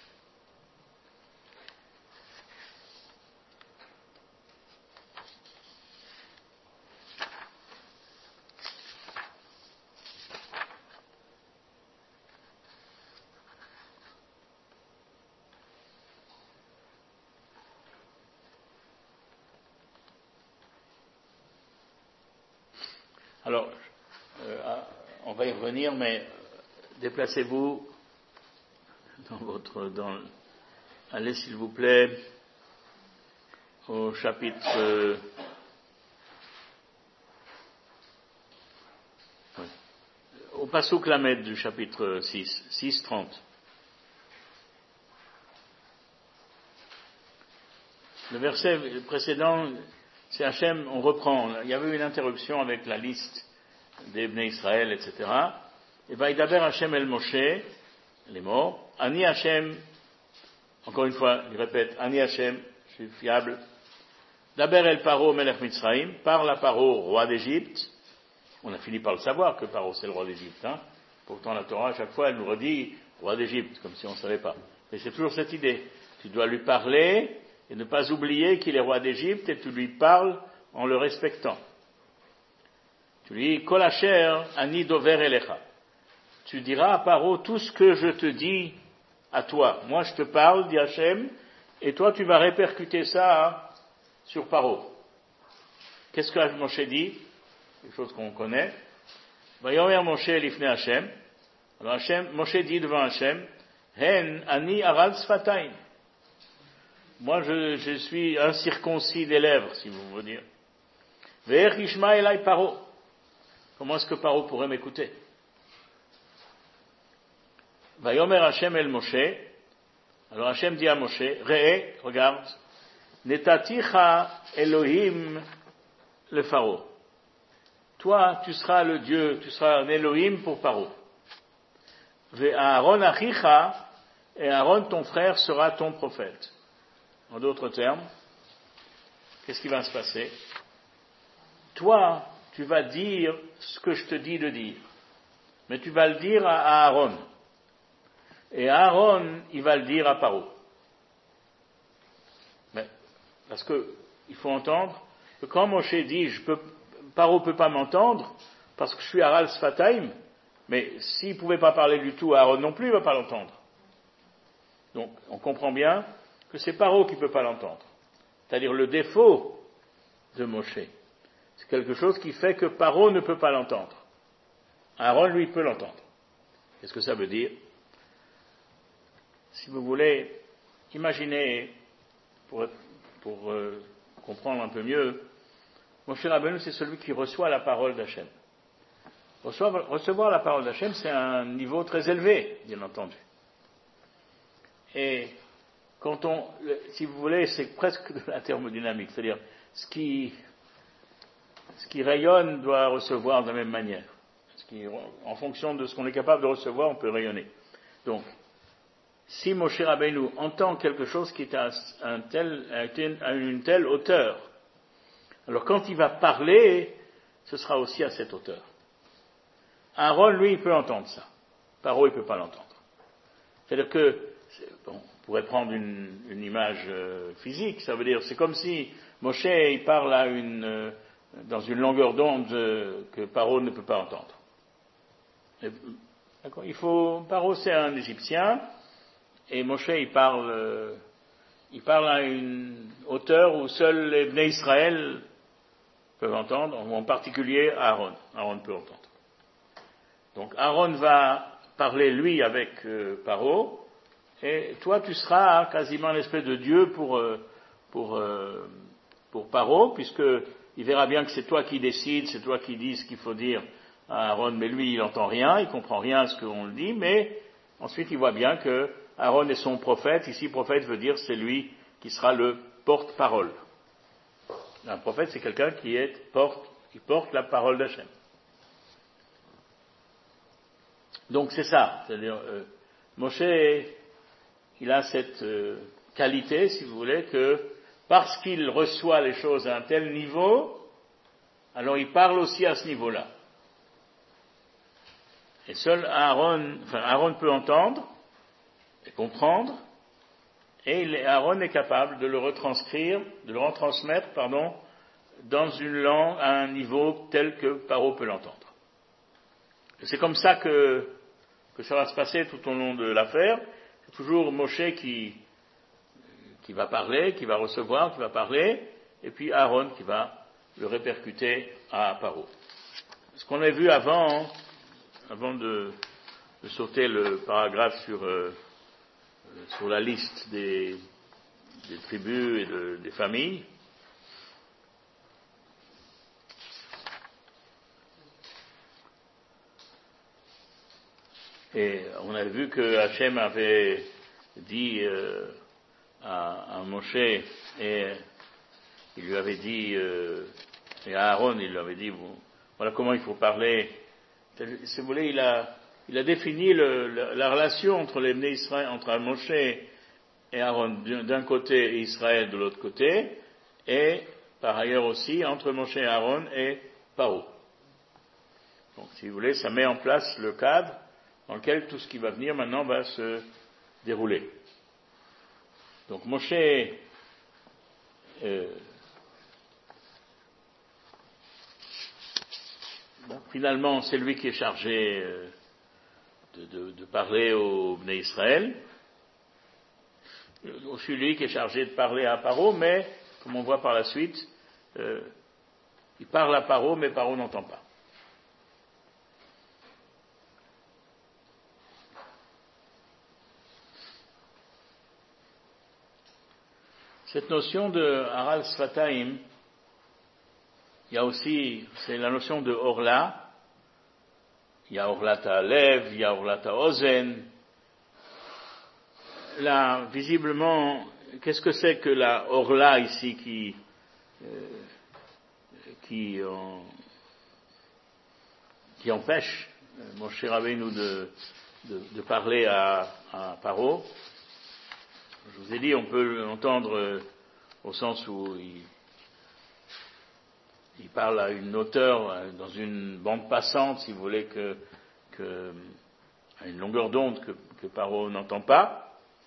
Alors, euh, on va y revenir, mais déplacez-vous dans votre, dans, allez s'il vous plaît au chapitre, euh, ouais, au passouk lamed du chapitre six, six trente. Le verset précédent, c'est Hachem, on reprend, il y avait une interruption avec la liste des Bnei Israël, et cetera. Et Vaïdaber Hachem el Moshe, les morts, Ani Hachem, encore une fois, il répète, Ani Hachem, je suis fiable, Daber el Paro Melech Mitzrayim, parle à Paro, roi d'Égypte, On a fini par le savoir que Paro c'est le roi d'Égypte. Hein. Pourtant la Torah à chaque fois elle nous redit roi d'Égypte, comme si on ne savait pas. Mais c'est toujours cette idée. Tu dois lui parler et ne pas oublier qu'il est roi d'Égypte et tu lui parles en le respectant. Tu lui dis Kol asher ani dover elecha. Tu diras à Paro tout ce que je te dis à toi. Moi je te parle, dit Hachem, et toi tu vas répercuter ça sur Paro. Qu'est-ce que Moshe dit? Quelque chose qu'on connaît. Vayomer Moshe lifnei Hachem. Alors Hachem, Moshe dit devant Hachem, Hen ani arad sfatayim. Moi je, je suis incirconcis des lèvres, si vous voulez dire. Ve'er yishma elai Paro. Comment est-ce que Paro pourrait m'écouter? Vayomer Hachem el Moshe. Alors Hachem dit à Moshe, Re'e, regarde, Netaticha Elohim le Pharaon. Toi, tu seras le Dieu, tu seras un Elohim pour Paro. Ve'Aaron achicha, et Aaron, ton frère, sera ton prophète. En d'autres termes, qu'est-ce qui va se passer? Toi, tu vas dire ce que je te dis de dire. Mais tu vas le dire à Aaron. Et Aaron, il va le dire à Paro. Mais, parce que, il faut entendre que quand Moshe dit, je peux, Paro peut pas m'entendre, parce que je suis Aral Sfataim, mais s'il pouvait pas parler du tout, Aaron non plus, il va pas l'entendre. Donc, on comprend bien que c'est Paro qui peut pas l'entendre. C'est-à-dire le défaut de Moshe. C'est quelque chose qui fait que Paro ne peut pas l'entendre. Aaron, lui, peut l'entendre. Qu'est-ce que ça veut dire? Si vous voulez, imaginez, pour, pour euh, comprendre un peu mieux, Moshe Rabbeinu, c'est celui qui reçoit la parole d'Hachem. Recevoir, recevoir la parole d'Hachem, c'est un niveau très élevé, bien entendu. Et quand on, si vous voulez, c'est presque de la thermodynamique, c'est-à-dire ce qui, ce qui rayonne doit recevoir de la même manière. Ce qui, en fonction de ce qu'on est capable de recevoir, on peut rayonner. Donc, si Moshe Rabbeinu entend quelque chose qui est à, un tel, à une telle hauteur, alors quand il va parler, ce sera aussi à cette hauteur. Aaron, lui, il peut entendre ça. Paro, il ne peut pas l'entendre. C'est-à-dire que, bon, on pourrait prendre une, une image euh, physique, ça veut dire, c'est comme si Moshe, il parle à une, euh, dans une longueur d'onde euh, que Paro ne peut pas entendre. Et, d'accord, il faut, Paro, c'est un Égyptien, et Moshe, il parle, euh, il parle à une hauteur où seuls les Bnei Israël peuvent entendre, ou en particulier Aaron. Aaron peut entendre. Donc Aaron va parler lui avec euh, Paro, et toi tu seras quasiment l'espèce de Dieu pour euh, pour euh, pour Paro, puisque il verra bien que c'est toi qui décides, c'est toi qui dis ce qu'il faut dire à Aaron, mais lui il n'entend rien, il comprend rien à ce qu'on le dit, mais ensuite il voit bien que Aaron est son prophète. Ici prophète veut dire c'est lui qui sera le porte-parole. Un prophète c'est quelqu'un qui est porte qui porte la parole d'Hachem. Donc c'est ça, c'est-à-dire euh, Moshe, il a cette euh, qualité, si vous voulez, que parce qu'il reçoit les choses à un tel niveau, alors il parle aussi à ce niveau-là. Et seul Aaron, enfin Aaron peut entendre et comprendre, et Aaron est capable de le retranscrire, de le retransmettre, pardon, dans une langue à un niveau tel que Paro peut l'entendre. Et c'est comme ça que que ça va se passer tout au long de l'affaire. C'est toujours Moshe qui, qui va parler, qui va recevoir, qui va parler, et puis Aaron qui va le répercuter à Paro. Ce qu'on a vu avant, avant de, de sauter le paragraphe sur, euh, sur la liste des, des tribus et de, des familles, et on a vu que Hachem avait dit euh, à, à Moshe, et il lui avait dit, euh, et à Aaron, il lui avait dit, bon, voilà comment il faut parler. Si vous voulez, il a, il a défini le, la, la relation entre les Bnei Israël, entre Moshe et Aaron d'un côté et Israël de l'autre côté, et par ailleurs aussi entre Moshe et Aaron et Paro. si vous voulez, ça met en place le cadre dans lequel tout ce qui va venir maintenant va se dérouler. Donc Moshe, euh, bon, finalement, c'est lui qui est chargé euh, de, de, de parler au Bnei Israël. C'est lui qui est chargé de parler à Paro, mais, comme on voit par la suite, euh, il parle à Paro, mais Paro n'entend pas. Cette notion de Haral Sfataim, il y a aussi, c'est la notion de Orla. Il y a Orla Ta'alev, il y a Orla Ta'ozen. Là, visiblement, qu'est-ce que c'est que la Orla ici qui, euh, qui, en, qui empêche Moshe Rabbeinu de, de, de parler à, à Paro? Je vous ai dit, on peut l'entendre euh, au sens où il, il parle à une hauteur, euh, dans une bande passante, si vous voulez, que, que, à une longueur d'onde que, que Paro n'entend pas.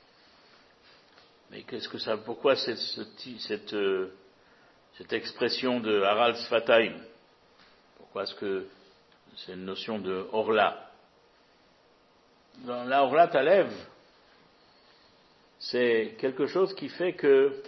Mais qu'est-ce que ça, pourquoi cette, cette, euh, cette expression de Haral Sfataim? Pourquoi est-ce que c'est une notion de Orla? Dans la Orla Talev, c'est quelque chose qui fait que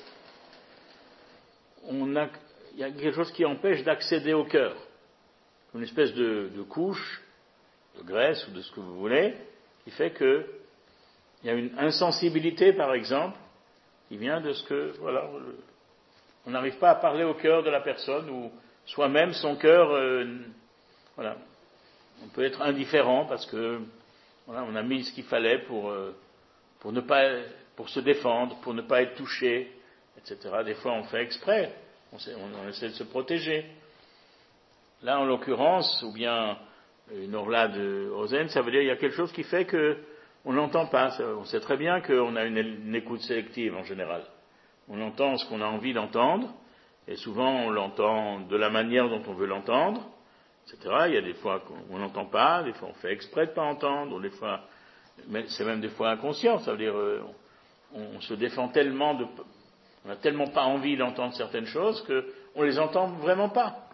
on a, il y a quelque chose qui empêche d'accéder au cœur. Une espèce de, de couche, de graisse ou de ce que vous voulez, qui fait que il y a une insensibilité, par exemple, qui vient de ce que, voilà, on n'arrive pas à parler au cœur de la personne, ou soi-même, son cœur, euh, voilà, on peut être indifférent parce que, voilà, on a mis ce qu'il fallait pour, euh, pour ne pas, pour se défendre, pour ne pas être touché, et cetera. Des fois, on fait exprès, on, sait, on, on essaie de se protéger. Là, en l'occurrence, ou bien une orla de Ozen, ça veut dire qu'il y a quelque chose qui fait que on n'entend pas. On sait très bien qu'on a une, une écoute sélective en général. On entend ce qu'on a envie d'entendre, et souvent on l'entend de la manière dont on veut l'entendre, et cetera. Il y a des fois qu'on n'entend pas, des fois on fait exprès de ne pas entendre, ou des fois, c'est même des fois inconscient. Ça veut dire on, on se défend tellement, de, on n'a tellement pas envie d'entendre certaines choses qu'on les entend vraiment pas.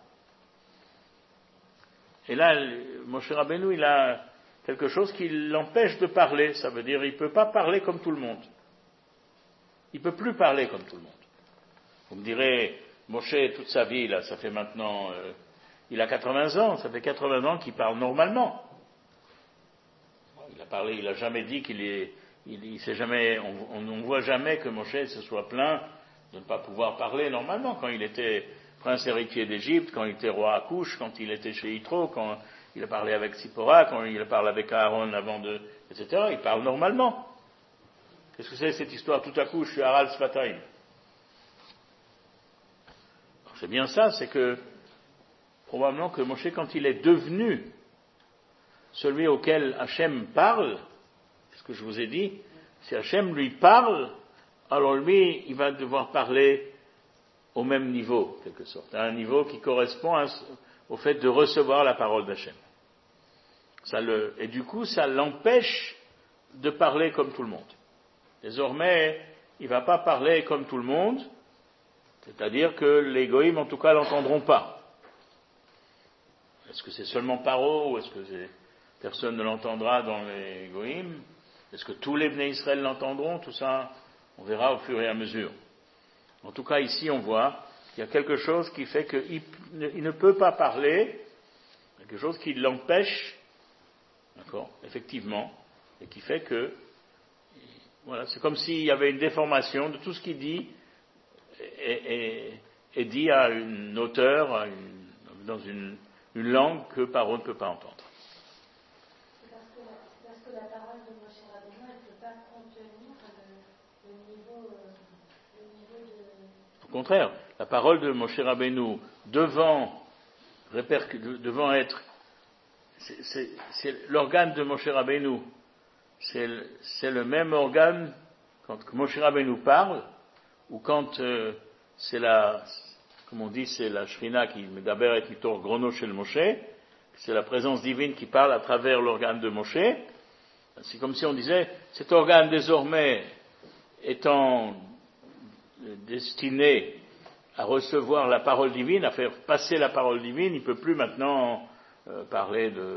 Et là, Moshe Rabbeinu, il a quelque chose qui l'empêche de parler. Ça veut dire qu'il ne peut pas parler comme tout le monde. Il ne peut plus parler comme tout le monde. Vous me direz, Moshe, toute sa vie, là, ça fait maintenant, euh, il a quatre-vingts ans, ça fait quatre-vingts ans qu'il parle normalement. Il a parlé, il n'a jamais dit qu'il est, il, il s'est jamais, on ne voit jamais que Moshe se soit plaint de ne pas pouvoir parler normalement. Quand il était prince héritier d'Égypte, quand il était roi à Couche, quand il était chez Yitro, quand il a parlé avec Sipora, quand il a parlé avec Aaron avant de, et cetera. Il parle normalement. Qu'est-ce que c'est cette histoire? Tout à coup, je suis Haral Sfataim. C'est bien ça, c'est que probablement que Moshe, quand il est devenu celui auquel Hachem parle, c'est ce que je vous ai dit, si Hachem lui parle, alors lui, il va devoir parler au même niveau, quelque sorte, à un niveau qui correspond à, au fait de recevoir la parole d'Hachem. Ça le, et du coup, ça l'empêche de parler comme tout le monde. Désormais, il ne va pas parler comme tout le monde, c'est-à-dire que les goïms, en tout cas, l'entendront pas. Est-ce que c'est seulement Paro, ou est-ce que c'est, personne ne l'entendra dans les goïms? Est-ce que tous les Bnei Israël l'entendront? Tout ça, on verra au fur et à mesure. En tout cas, ici, on voit qu'il y a quelque chose qui fait qu'il il ne peut pas parler, quelque chose qui l'empêche, d'accord, effectivement, et qui fait que, voilà, c'est comme s'il y avait une déformation de tout ce qu'il dit, est, est, est dit à une hauteur, à une, dans une, une langue que Paro ne peut pas entendre. C'est parce que, parce que la parole de Moshe Rabbeinu, elle ne peut pas contenir le, le, niveau, le niveau de... Au contraire, la parole de Moshe Rabbeinu devant, devant être, c'est, c'est, c'est l'organe de Moshe Rabbeinu, c'est, c'est le même organe quand Moshe Rabbeinu parle, ou quand euh, c'est la, comme on dit, c'est la Shrina qui Medaber et Mitor Grono chez le Moshe, c'est la présence divine qui parle à travers l'organe de Moshe. C'est comme si on disait, cet organe désormais étant destiné à recevoir la parole divine, à faire passer la parole divine, il ne peut plus maintenant euh, parler de,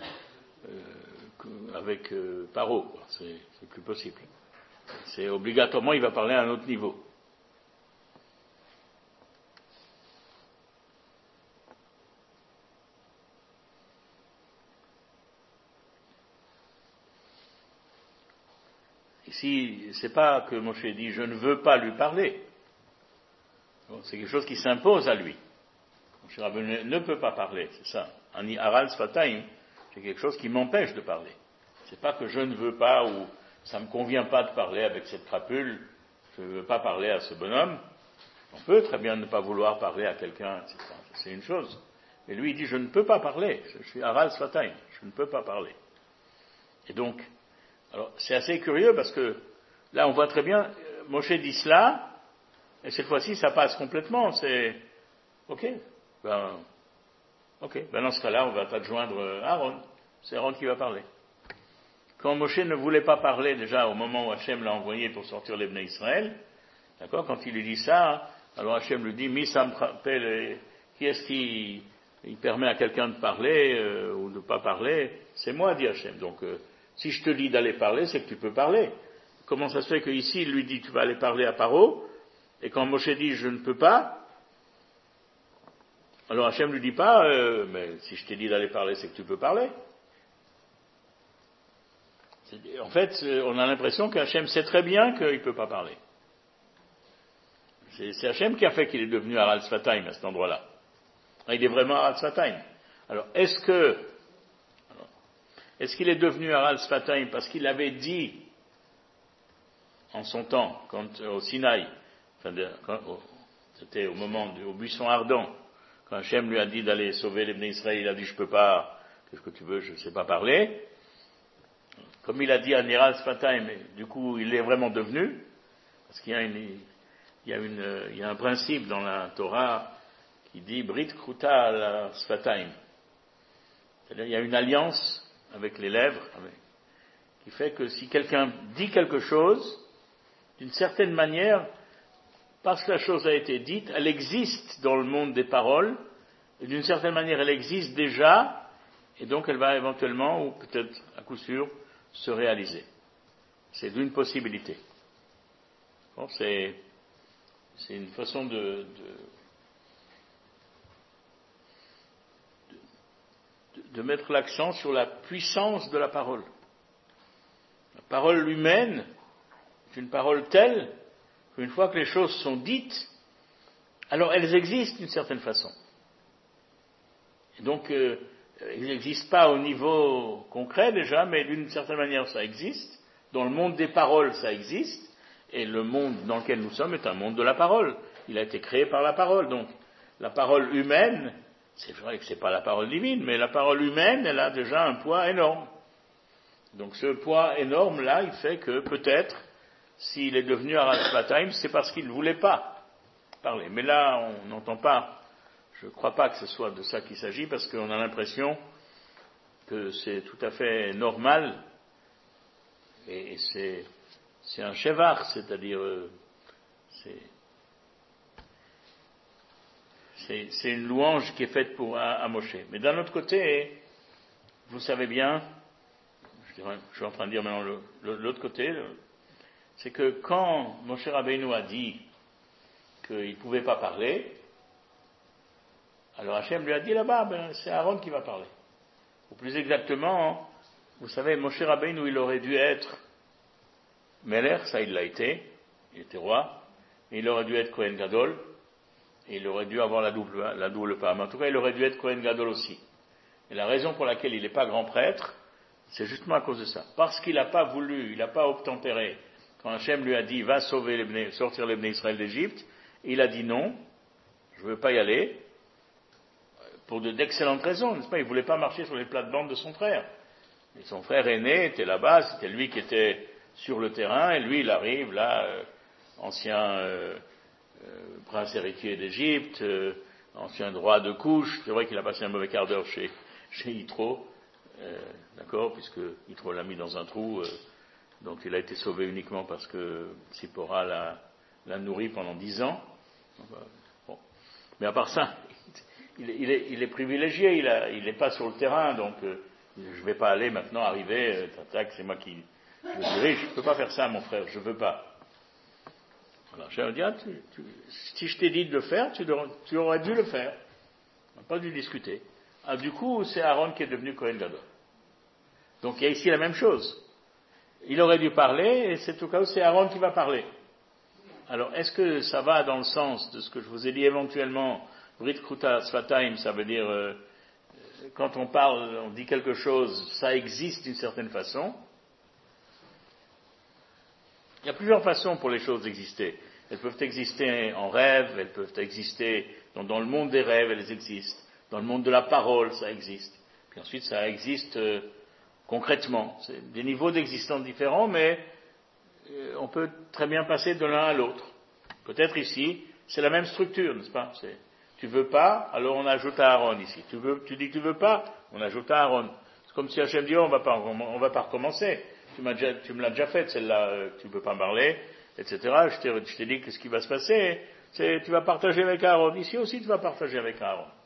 euh, avec euh, Paro. C'est, c'est plus possible. C'est obligatoirement, il va parler à un autre niveau. Ici, c'est pas que Moshe dit je ne veux pas lui parler. C'est quelque chose qui s'impose à lui. Moshe Rabbeinu ne peut pas parler, c'est ça. Ani aral sfataim, c'est quelque chose qui m'empêche de parler. C'est pas que je ne veux pas ou ça me convient pas de parler avec cette crapule, je ne veux pas parler à ce bonhomme. On peut très bien ne pas vouloir parler à quelqu'un, et cetera. C'est une chose. Mais lui, il dit je ne peux pas parler. Je suis aral sfataim, je ne peux pas parler. Et donc, alors, c'est assez curieux parce que là, on voit très bien, Moshe dit cela, et cette fois-ci, ça passe complètement. C'est, ok, ben, ok, ben dans ce cas-là, on va t'adjoindre Aaron. C'est Aaron qui va parler. Quand Moshe ne voulait pas parler, déjà, au moment où Hachem l'a envoyé pour sortir les Bnei Israël, d'accord, quand il lui dit ça, alors Hachem lui dit, mi ça me rappelle, qui est-ce qui il permet à quelqu'un de parler euh, ou de ne pas parler? C'est moi, dit Hachem. Donc, euh, si je te dis d'aller parler, c'est que tu peux parler. Comment ça se fait qu'ici, il lui dit tu vas aller parler à Paro, et quand Moshe dit je ne peux pas, alors Hachem ne lui dit pas, euh, mais si je t'ai dit d'aller parler, c'est que tu peux parler. C'est, en fait, on a l'impression qu'Hachem sait très bien qu'il ne peut pas parler. C'est, c'est Hachem qui a fait qu'il est devenu Aral Sfataim à cet endroit-là. Il est vraiment Aral Sfataim. Alors, est-ce que Est-ce qu'il est devenu Aral Sfataim parce qu'il avait dit en son temps, quand, au Sinaï, enfin, de, quand, au, c'était au moment du, au buisson ardent, quand Hachem lui a dit d'aller sauver les Bnei Israël, il a dit je peux pas, qu'est-ce que tu veux, je ne sais pas parler. Comme il a dit à Aral Sfataim, du coup il est vraiment devenu, parce qu'il y a, une, il y a, une, il y a un principe dans la Torah qui dit Brit Kruta al Sfataim. C'est-à-dire il y a une alliance avec les lèvres, avec, qui fait que si quelqu'un dit quelque chose, d'une certaine manière, parce que la chose a été dite, elle existe dans le monde des paroles, et d'une certaine manière elle existe déjà, et donc elle va éventuellement, ou peut-être à coup sûr, se réaliser. C'est d'une possibilité. Bon, c'est, c'est une façon de, de de mettre l'accent sur la puissance de la parole. La parole humaine est une parole telle qu'une fois que les choses sont dites, alors elles existent d'une certaine façon. Et donc, euh, elles n'existent pas au niveau concret déjà, mais d'une certaine manière ça existe. Dans le monde des paroles, ça existe. Et le monde dans lequel nous sommes est un monde de la parole. Il a été créé par la parole. Donc, la parole humaine, c'est vrai que ce n'est pas la parole divine, mais la parole humaine, elle a déjà un poids énorme. Donc ce poids énorme-là, il fait que peut-être, s'il est devenu Aral Sfataim, c'est parce qu'il ne voulait pas parler. Mais là, on n'entend pas, je ne crois pas que ce soit de ça qu'il s'agit, parce qu'on a l'impression que c'est tout à fait normal, et c'est, c'est un shevar, c'est-à-dire, euh, c'est... C'est, c'est une louange qui est faite pour à, à Moshe. Mais d'un autre côté, vous savez bien, je, dirais, je suis en train de dire maintenant le, le, l'autre côté, le, c'est que quand Moshe Rabbeinu a dit qu'il ne pouvait pas parler, alors Hachem lui a dit là-bas, ben, c'est Aaron qui va parler. Ou plus exactement, vous savez, Moshe Rabbeinu, il aurait dû être Meler, ça il l'a été, il était roi, et il aurait dû être Kohen Gadol, et il aurait dû avoir la double, la double part. Mais en tout cas, il aurait dû être Kohen Gadol aussi. Et la raison pour laquelle il n'est pas grand prêtre, c'est justement à cause de ça. Parce qu'il n'a pas voulu, il n'a pas obtempéré. Quand Hachem lui a dit, va sauver les Bnei, sortir les Bnei Israël d'Égypte, il a dit non, je ne veux pas y aller, pour de, d'excellentes raisons, n'est-ce pas? Il ne voulait pas marcher sur les plates-bandes de son frère. Et son frère aîné était là-bas, c'était lui qui était sur le terrain, et lui, il arrive là, euh, ancien... Euh, Euh, prince héritier d'Égypte, euh, ancien droit de couche, c'est vrai qu'il a passé un mauvais quart d'heure chez, chez Yitro, euh, d'accord, puisque Yitro l'a mis dans un trou, euh, donc il a été sauvé uniquement parce que Tzipora l'a, l'a nourri pendant dix ans. Bon. Mais à part ça, il, il, est, il est privilégié, il n'est pas sur le terrain, donc euh, je ne vais pas aller maintenant arriver, euh, tac, c'est moi qui je dirige, je ne peux pas faire ça, mon frère, je ne veux pas. Alors je lui ai dit, tu, tu, si je t'ai dit de le faire, tu, tu aurais dû le faire. On n'a pas dû discuter. Ah, du coup, c'est Aaron qui est devenu Kohen Gadol. Donc il y a ici la même chose. Il aurait dû parler, et c'est au cas où c'est Aaron qui va parler. Alors, est-ce que ça va dans le sens de ce que je vous ai dit éventuellement, Brit Kruta Sfataim, ça veut dire, euh, quand on parle, on dit quelque chose, ça existe d'une certaine façon. Il y a plusieurs façons pour les choses d'exister. Elles peuvent exister en rêve, elles peuvent exister dans, dans le monde des rêves, elles existent. Dans le monde de la parole, ça existe. Puis ensuite, ça existe euh, concrètement. C'est des niveaux d'existence différents, mais euh, on peut très bien passer de l'un à l'autre. Peut-être ici, c'est la même structure, n'est-ce pas? C'est, tu veux pas, alors on ajoute à Aaron ici. Tu, veux, tu dis que tu veux pas, on ajoute à Aaron. C'est comme si Hachem dit, oh, on va pas, on va pas recommencer. Tu, m'as déjà, tu me l'as déjà faite, celle-là, euh, tu ne peux pas parler, et cetera. Je t'ai, je t'ai dit qu'est-ce qui va se passer. C'est, tu vas partager avec Aaron. Ici aussi, tu vas partager avec Aaron.